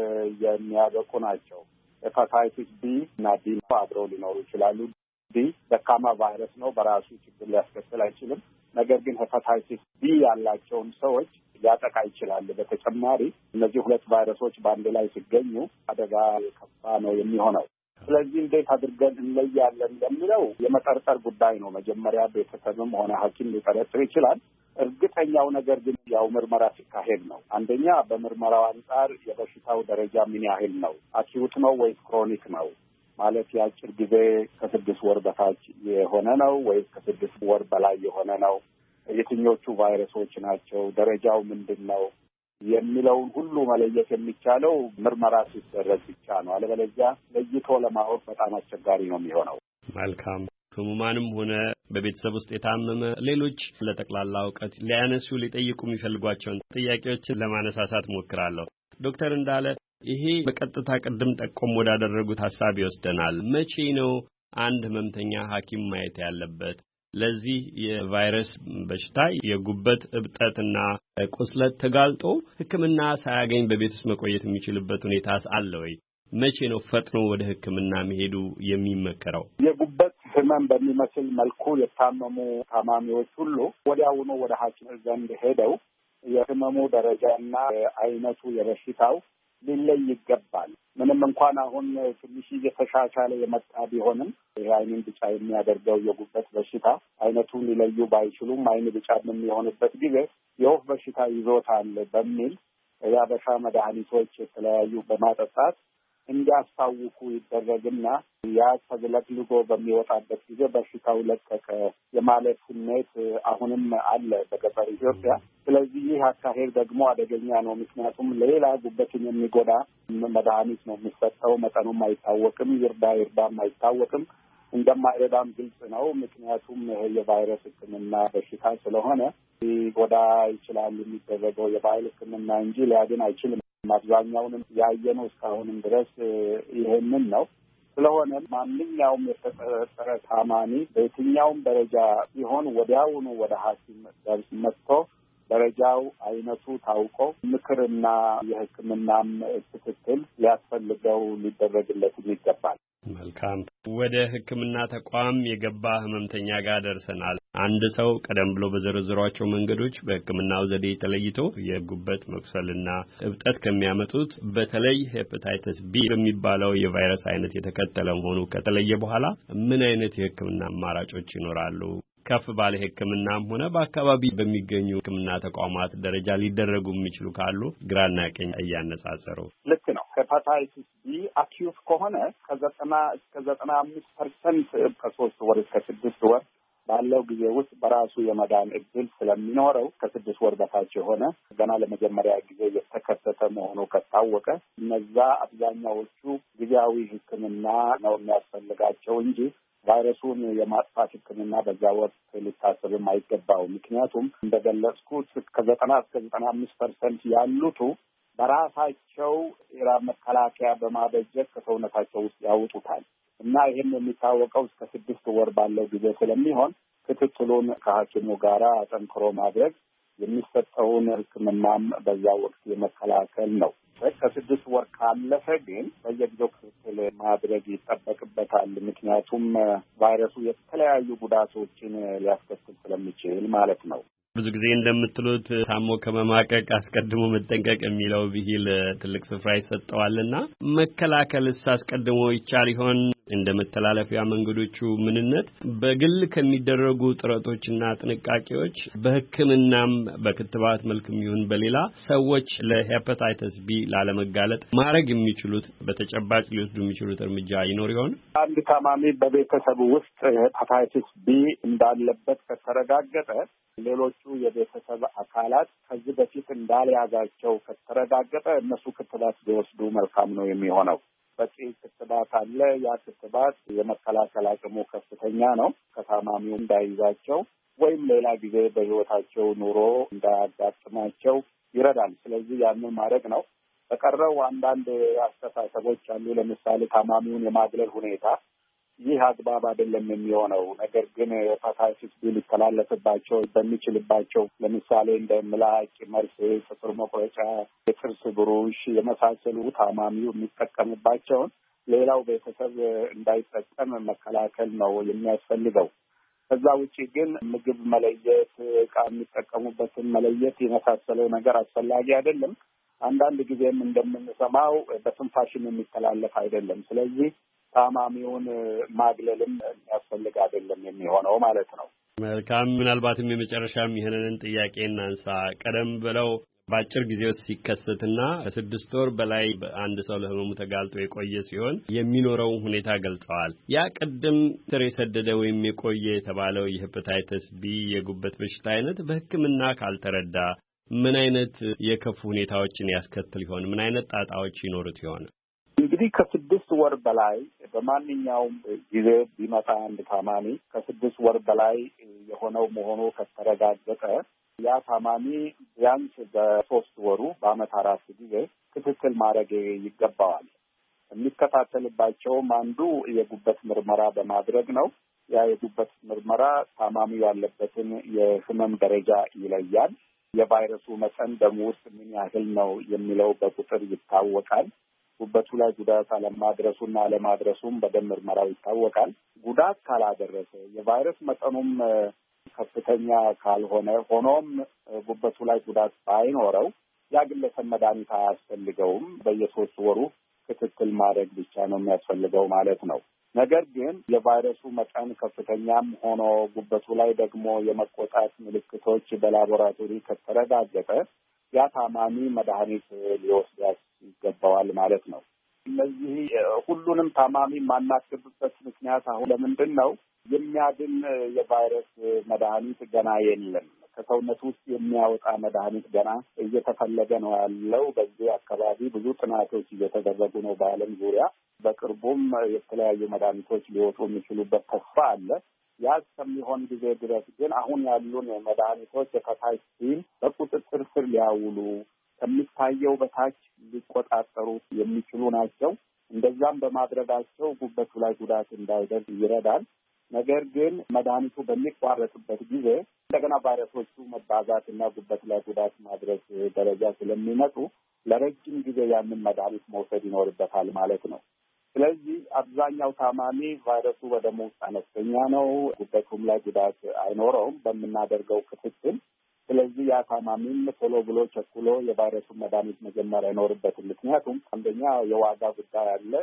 የሚያበቁ ናቸው። ሄፓታይቲስ ቢ እና ዲ አብረው ሊኖሩ ይችላሉ። ዲ ደካማ ቫይረስ ነው፣ በራሱ ችግር ሊያስከትል አይችልም። ነገር ግን ሄፓታይቲስ ቢ ያላቸውን ሰዎች ሊያጠቃ ይችላል። በተጨማሪ እነዚህ ሁለት ቫይረሶች በአንድ ላይ ሲገኙ አደጋ የከፋ ነው የሚሆነው። ስለዚህ እንዴት አድርገን እንለያለን ለሚለው የመጠርጠር ጉዳይ ነው። መጀመሪያ ቤተሰብም ሆነ ሐኪም ሊጠረጥር ይችላል። እርግጠኛው ነገር ግን ያው ምርመራ ሲካሄድ ነው። አንደኛ በምርመራው አንጻር የበሽታው ደረጃ ምን ያህል ነው? አኪዩት ነው ወይስ ክሮኒክ ነው? ማለት የአጭር ጊዜ ከ6 ወር በታች የሆነ ነው ወይስ ከ6 ወር በላይ የሆነ ነው? የትኞቹ ቫይረሶች ናቸው? ደረጃው ምንድን ነው? የሚለውን ሁሉ መለየት የሚቻለው ምርመራ ሲደረግ ብቻ ነው። አለበለዚያ ለይቶ ለማወቅ በጣም አስቸጋሪ ነው የሚሆነው። መልካም። ህሙማንም ሆነ በቤተሰብ ውስጥ የታመመ ሌሎች ለጠቅላላ እውቀት ሊያነሱ ሊጠይቁ የሚፈልጓቸውን ጥያቄዎችን ለማነሳሳት ሞክራለሁ። ዶክተር እንዳለ ይሄ በቀጥታ ቅድም ጠቆም ወዳደረጉት ሐሳብ ይወስደናል። መቼ ነው አንድ ህመምተኛ ሐኪም ማየት ያለበት? ለዚህ የቫይረስ በሽታ የጉበት እብጠትና ቁስለት ተጋልጦ ሕክምና ሳያገኝ በቤት ውስጥ መቆየት የሚችልበት ሁኔታ አለ ወይ? መቼ ነው ፈጥኖ ወደ ሕክምና መሄዱ የሚመከረው? የጉበት ህመም በሚመስል መልኩ የታመሙ ታማሚዎች ሁሉ ወዲያውኑ ወደ ሐኪም ዘንድ ሄደው የህመሙ ደረጃና አይነቱ የበሽታው ሊለይ ይገባል። ምንም እንኳን አሁን ትንሽ እየተሻሻለ የመጣ ቢሆንም ይሄ አይንን ቢጫ የሚያደርገው የጉበት በሽታ አይነቱን ሊለዩ ባይችሉም አይን ቢጫ የሚሆንበት ጊዜ የወፍ በሽታ ይዞታል በሚል የአበሻ መድኃኒቶች የተለያዩ በማጠጣት እንዲያስታውቁ ይደረግና ያ ተዝለቅልቆ በሚወጣበት ጊዜ በሽታው ለቀቀ የማለት ስሜት አሁንም አለ በገጠር ኢትዮጵያ። ስለዚህ ይህ አካሄድ ደግሞ አደገኛ ነው። ምክንያቱም ሌላ ጉበትን የሚጎዳ መድኃኒት ነው የሚሰጠው። መጠኑም አይታወቅም፣ ይርዳም አይታወቅም። እንደማይረዳም ግልጽ ነው። ምክንያቱም ይሄ የቫይረስ ሕክምና በሽታ ስለሆነ ሊጎዳ ይችላል የሚደረገው የባህል ሕክምና እንጂ ሊያድን አይችልም። አብዛኛውንም ያየነው እስካሁንም ድረስ ይሄንን ነው። ስለሆነ ማንኛውም የተጠረጠረ ታማሚ በየትኛውም ደረጃ ቢሆን ወዲያውኑ ወደ ሐኪም መጥቶ ደረጃው አይነቱ ታውቆ ምክርና የሕክምናም ክትትል ሊያስፈልገው ሊደረግለት ይገባል። መልካም። ወደ ሕክምና ተቋም የገባ ህመምተኛ ጋር ደርሰናል። አንድ ሰው ቀደም ብሎ በዘረዘሯቸው መንገዶች በሕክምናው ዘዴ ተለይቶ የጉበት መቁሰልና እብጠት ከሚያመጡት በተለይ ሄፓታይተስ ቢ በሚባለው የቫይረስ አይነት የተከተለ መሆኑ ከተለየ በኋላ ምን አይነት የሕክምና አማራጮች ይኖራሉ? ከፍ ባለ ሕክምናም ሆነ በአካባቢ በሚገኙ ሕክምና ተቋማት ደረጃ ሊደረጉ የሚችሉ ካሉ ግራና ቀኝ እያነጻጸሩ። ልክ ነው። ሄፓታይቲስ ቢ አኪዩት ከሆነ ከ90 እስከ 95% ከ3 ወር እስከ 6 ወር ባለው ጊዜ ውስጥ በራሱ የመዳን እድል ስለሚኖረው ከ6 ወር በታች የሆነ ገና ለመጀመሪያ ጊዜ የተከሰተ መሆኑ ከታወቀ እነዛ አብዛኛዎቹ ጊዜያዊ ሕክምና ነው የሚያስፈልጋቸው እንጂ ቫይረሱን የማጥፋት ሕክምና በዛ ወቅት ሊታሰብም አይገባው። ምክንያቱም እንደገለጽኩት ከ90 እስከ 95% ያሉቱ በራሳቸው የራስ መከላከያ በማበጀት ከሰውነታቸው ውስጥ ያወጡታል እና ይህም የሚታወቀው እስከ 6 ወር ባለው ጊዜ ስለሚሆን ክትትሉን ከሐኪሙ ጋር አጠንክሮ ማድረግ የሚሰጠውን ሕክምናም በዛ ወቅት የመከላከል ነው። ከ6 ወር ካለፈ ግን በየጊዜው ክትትል ማድረግ ይጠበቅበታል። ምክንያቱም ቫይረሱ የተለያዩ ጉዳቶችን ሊያስከትል ስለሚችል ማለት ነው። ብዙ ጊዜ እንደምትሉት ታሞ ከመማቀቅ አስቀድሞ መጠንቀቅ የሚለው ብሂል ትልቅ ስፍራ ይሰጠዋልና መከላከልስ አስቀድሞ ይቻል ይሆን? እንደ መተላለፊያ መንገዶቹ ምንነት በግል ከሚደረጉ ጥረቶችና ጥንቃቄዎች በሕክምናም በክትባት መልክም ይሁን በሌላ ሰዎች ለሄፓታይተስ ቢ ላለመጋለጥ ማድረግ የሚችሉት በተጨባጭ ሊወስዱ የሚችሉት እርምጃ ይኖር ይሆን? አንድ ታማሚ በቤተሰቡ ውስጥ ሄፓታይተስ ቢ እንዳለበት ከተረጋገጠ ሌሎቹ የቤተሰብ አካላት ከዚህ በፊት እንዳልያዛቸው ከተረጋገጠ እነሱ ክትባት ቢወስዱ መልካም ነው የሚሆነው። በቂ ክትባት አለ። ያ ክትባት የመከላከል አቅሙ ከፍተኛ ነው። ከታማሚው እንዳይዛቸው ወይም ሌላ ጊዜ በሕይወታቸው ኑሮ እንዳያጋጥማቸው ይረዳል። ስለዚህ ያንን ማድረግ ነው። በቀረው አንዳንድ አስተሳሰቦች አሉ። ለምሳሌ ታማሚውን የማግለል ሁኔታ ይህ አግባብ አይደለም የሚሆነው። ነገር ግን ሄፓታይቲስ ቢ ሊተላለፍባቸው በሚችልባቸው ለምሳሌ እንደ ምላጭ፣ መርፌ፣ ጥፍር መቁረጫ፣ የጥርስ ብሩሽ የመሳሰሉ ታማሚው የሚጠቀምባቸውን ሌላው ቤተሰብ እንዳይጠቀም መከላከል ነው የሚያስፈልገው። ከዛ ውጪ ግን ምግብ መለየት፣ ዕቃ የሚጠቀሙበትን መለየት የመሳሰለው ነገር አስፈላጊ አይደለም። አንዳንድ ጊዜም እንደምንሰማው በትንፋሽም የሚተላለፍ አይደለም። ስለዚህ ታማሚውን ማግለልም የሚያስፈልግ አይደለም የሚሆነው ማለት ነው። መልካም። ምናልባትም የመጨረሻም ይሄንን ጥያቄ እናንሳ። ቀደም ብለው በአጭር ጊዜ ውስጥ ሲከሰትና ከ6 ወር በላይ አንድ ሰው ለህመሙ ተጋልጦ የቆየ ሲሆን የሚኖረውን ሁኔታ ገልጸዋል። ያ ቀደም ስር የሰደደ ወይም የቆየ የተባለው የሄፓታይተስ ቢ የጉበት በሽታ አይነት በሕክምና ካልተረዳ ምን አይነት የከፉ ሁኔታዎችን ያስከትል ይሆን? ምን አይነት ጣጣዎች ይኖሩት ይሆን? እንግዲህ ከ6 ወር በላይ በማንኛውም ጊዜ ቢመጣ አንድ ታማሚ ከ6 ወር በላይ የሆነው መሆኑ ከተረጋገጠ ያ ታማሚ ቢያንስ በ3 ወሩ በአመት 4 ጊዜ ክትትል ማድረግ ይገባዋል። የሚከታተልባቸውም አንዱ የጉበት ምርመራ በማድረግ ነው። ያ የጉበት ምርመራ ታማሚው ያለበትን የህመም ደረጃ ይለያል። የቫይረሱ መጠን ደም ውስጥ ምን ያህል ነው የሚለው በቁጥር ይታወቃል። ጉበቱ ላይ ጉዳት አለማድረሱና አለማድረሱም በደም ምርመራው ይታወቃል። ጉዳት ካላደረሰ የቫይረስ መጠኑም ከፍተኛ ካልሆነ ሆኖም ጉበቱ ላይ ጉዳት ባይኖረው ያ ግለሰብ መድኃኒት አያስፈልገውም። በየ3 ወሩ ክትትል ማድረግ ብቻ ነው የሚያስፈልገው ማለት ነው። ነገር ግን የቫይረሱ መጠን ከፍተኛም ሆኖ ጉበቱ ላይ ደግሞ የመቆጣት ምልክቶች በላቦራቶሪ ከተረጋገጠ ያ ታማሚ መድኃኒት ሊወስድ ይገባዋል ማለት ነው። እነዚህ ሁሉንም ታማሚ ማናስገብበት ምክንያት አሁን ለምንድን ነው? የሚያድን የቫይረስ መድኃኒት ገና የለም። ከሰውነት ውስጥ የሚያወጣ መድኃኒት ገና እየተፈለገ ነው ያለው። በዚህ አካባቢ ብዙ ጥናቶች እየተደረጉ ነው በዓለም ዙሪያ። በቅርቡም የተለያዩ መድኃኒቶች ሊወጡ የሚችሉበት ተስፋ አለ። ያ እስከሚሆን ጊዜ ድረስ ግን አሁን ያሉን መድኃኒቶች ሄፓታይተስ ቢን በቁጥጥር ስር ሊያውሉ ከሚታየው በታች ሊቆጣጠሩ የሚችሉ ናቸው። እንደዛም በማድረጋቸው ጉበቱ ላይ ጉዳት እንዳይደርስ ይረዳል። ነገር ግን መድኃኒቱ በሚቋረጥበት ጊዜ እንደገና ቫይረሶቹ መባዛትና ጉበት ላይ ጉዳት ማድረስ ደረጃ ስለሚመጡ ለረጅም ጊዜ ያንን መድኃኒት መውሰድ ይኖርበታል ማለት ነው። ስለዚህ አብዛኛው ታማሚ ቫይረሱ በደሙ ውስጥ አነስተኛ ነው፣ ጉበቱም ላይ ጉዳት አይኖረውም በምናደርገው ክትትል። ስለዚህ ያ ታማሚም ቶሎ ብሎ ቸኩሎ የቫይረሱን መድኃኒት መጀመር አይኖርበትም። ምክንያቱም አንደኛ የዋጋ ጉዳይ አለ።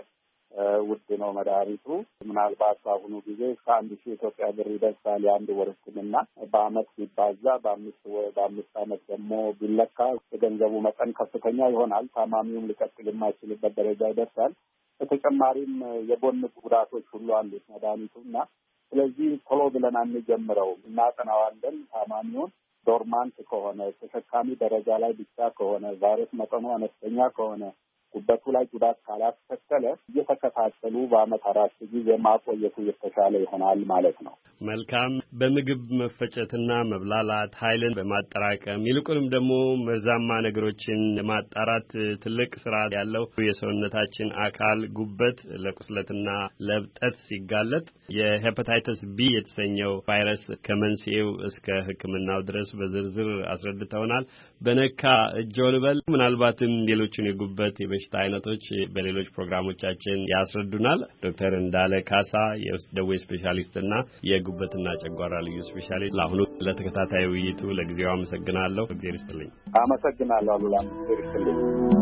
ውድ ነው መድኃኒቱ። ምናልባት በአሁኑ ጊዜ ከ1,000 ኢትዮጵያ ብር ይደርሳል የአንድ ወር ሕክምና። በአመት ሲባዛ በአምስት አመት ደግሞ ቢለካ የገንዘቡ መጠን ከፍተኛ ይሆናል። ታማሚውም ሊቀጥል የማይችልበት ደረጃ ይደርሳል። በተጨማሪም የጎን ጉዳቶች ሁሉ አሉት መድኃኒቱና ስለዚህ ቶሎ ብለን አንጀምረው፣ እናጠናዋለን። ታማሚውን ዶርማንት ከሆነ ተሸካሚ ደረጃ ላይ ብቻ ከሆነ ቫይረስ መጠኑ አነስተኛ ከሆነ ጉበቱ ላይ ጉዳት ካላስከተለ እየተከታተሉ በአመት 4 ጊዜ ማቆየቱ የተሻለ ይሆናል ማለት ነው። መልካም። በምግብ መፈጨትና መብላላት ኃይልን በማጠራቀም ይልቁንም ደግሞ መርዛማ ነገሮችን ለማጣራት ትልቅ ስራ ያለው የሰውነታችን አካል ጉበት ለቁስለትና ለእብጠት ሲጋለጥ የሄፓታይተስ ቢ የተሰኘው ቫይረስ ከመንስኤው እስከ ሕክምናው ድረስ በዝርዝር አስረድተውናል። በነካ እጅዎ ልበል። ምናልባትም ሌሎችን የጉበት የበሽታ አይነቶች በሌሎች ፕሮግራሞቻችን ያስረዱናል። ዶክተር እንዳለ ካሳ የውስጥ ደዌ ስፔሻሊስትና የጉበትና ጨጓራ ልዩ ስፔሻሊስት፣ ለአሁኑ ለተከታታይ ውይይቱ ለጊዜው አመሰግናለሁ። እግዚአብሔር ይስጥልኝ። አመሰግናለሁ አሉላ። እግዚአብሔር ይስጥልኝ።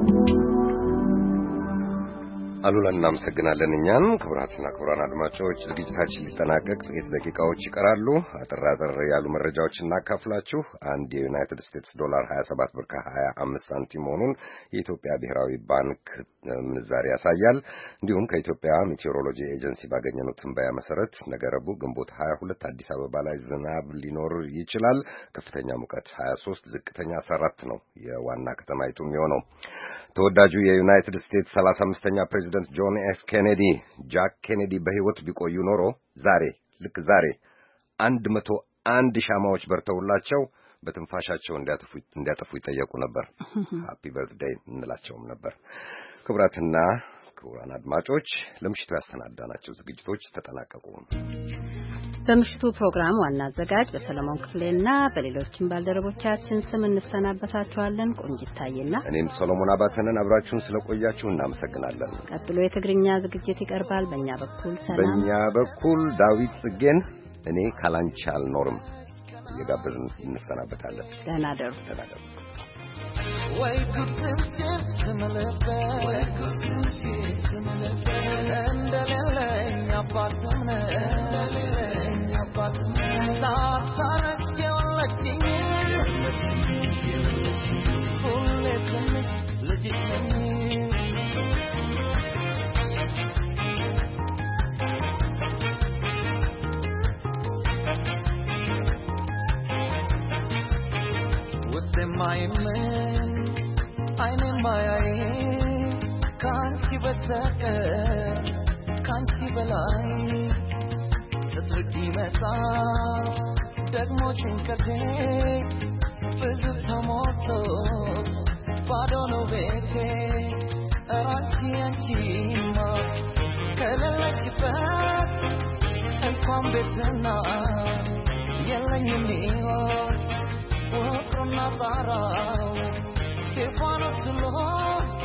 አሉላ እናመሰግናለን። እኛም ክቡራትና ክቡራን አድማጮች ዝግጅታችን ሊጠናቀቅ ጥቂት ደቂቃዎች ይቀራሉ። አጠራጠር ያሉ መረጃዎች እናካፍላችሁ። አንድ የዩናይትድ ስቴትስ ዶላር 27 ብር ከ25 ሳንቲም መሆኑን የኢትዮጵያ ብሔራዊ ባንክ ምንዛሪ ያሳያል። እንዲሁም ከኢትዮጵያ ሜቴዎሮሎጂ ኤጀንሲ ባገኘነው ትንበያ መሰረት ነገ ረቡዕ ግንቦት 22 አዲስ አበባ ላይ ዝናብ ሊኖር ይችላል። ከፍተኛ ሙቀት 23፣ ዝቅተኛ 14 ነው የዋና ከተማይቱ የሚሆነው። ተወዳጁ የዩናይትድ ስቴትስ 35ኛ ፕሬዚደንት ጆን ኤፍ ኬኔዲ ጃክ ኬኔዲ በሕይወት ቢቆዩ ኖሮ ልክ ዛሬ 101 ሻማዎች በርተውላቸው በትንፋሻቸው እንዲያጠፉ ይጠየቁ ነበር። ሃፒ በርዝዴይ እንላቸውም ነበር። ክቡራትና ክቡራን አድማጮች ለምሽቱ ያሰናዳናቸው ዝግጅቶች ተጠናቀቁ። በምሽቱ ፕሮግራም ዋና አዘጋጅ በሰለሞን ክፍሌና በሌሎችም ባልደረቦቻችን ስም እንሰናበታችኋለን። ቆንጂት ታዬና እኔም ሰሎሞን አባተንን አብራችሁን ስለቆያችሁ እናመሰግናለን። ቀጥሎ የትግርኛ ዝግጅት ይቀርባል። በእኛ በኩል ሰላም። በእኛ በኩል ዳዊት ጽጌን እኔ ካላንቺ አልኖርም እየጋበዝን እንሰናበታለን። ደህና ደሩ። Wake up and dance to my love. Wake up and dance to my love. And the lane apartment. Stop your letting. Full legit. My man, I know my can't keep a second, can't keep a lie. The tricky mesa, that much in Kate, visit the motto, pardon ovete, Aranchi and Chima, tell a lucky path, and come better now, yelling in me. From Nazareth, Stefano Tulo.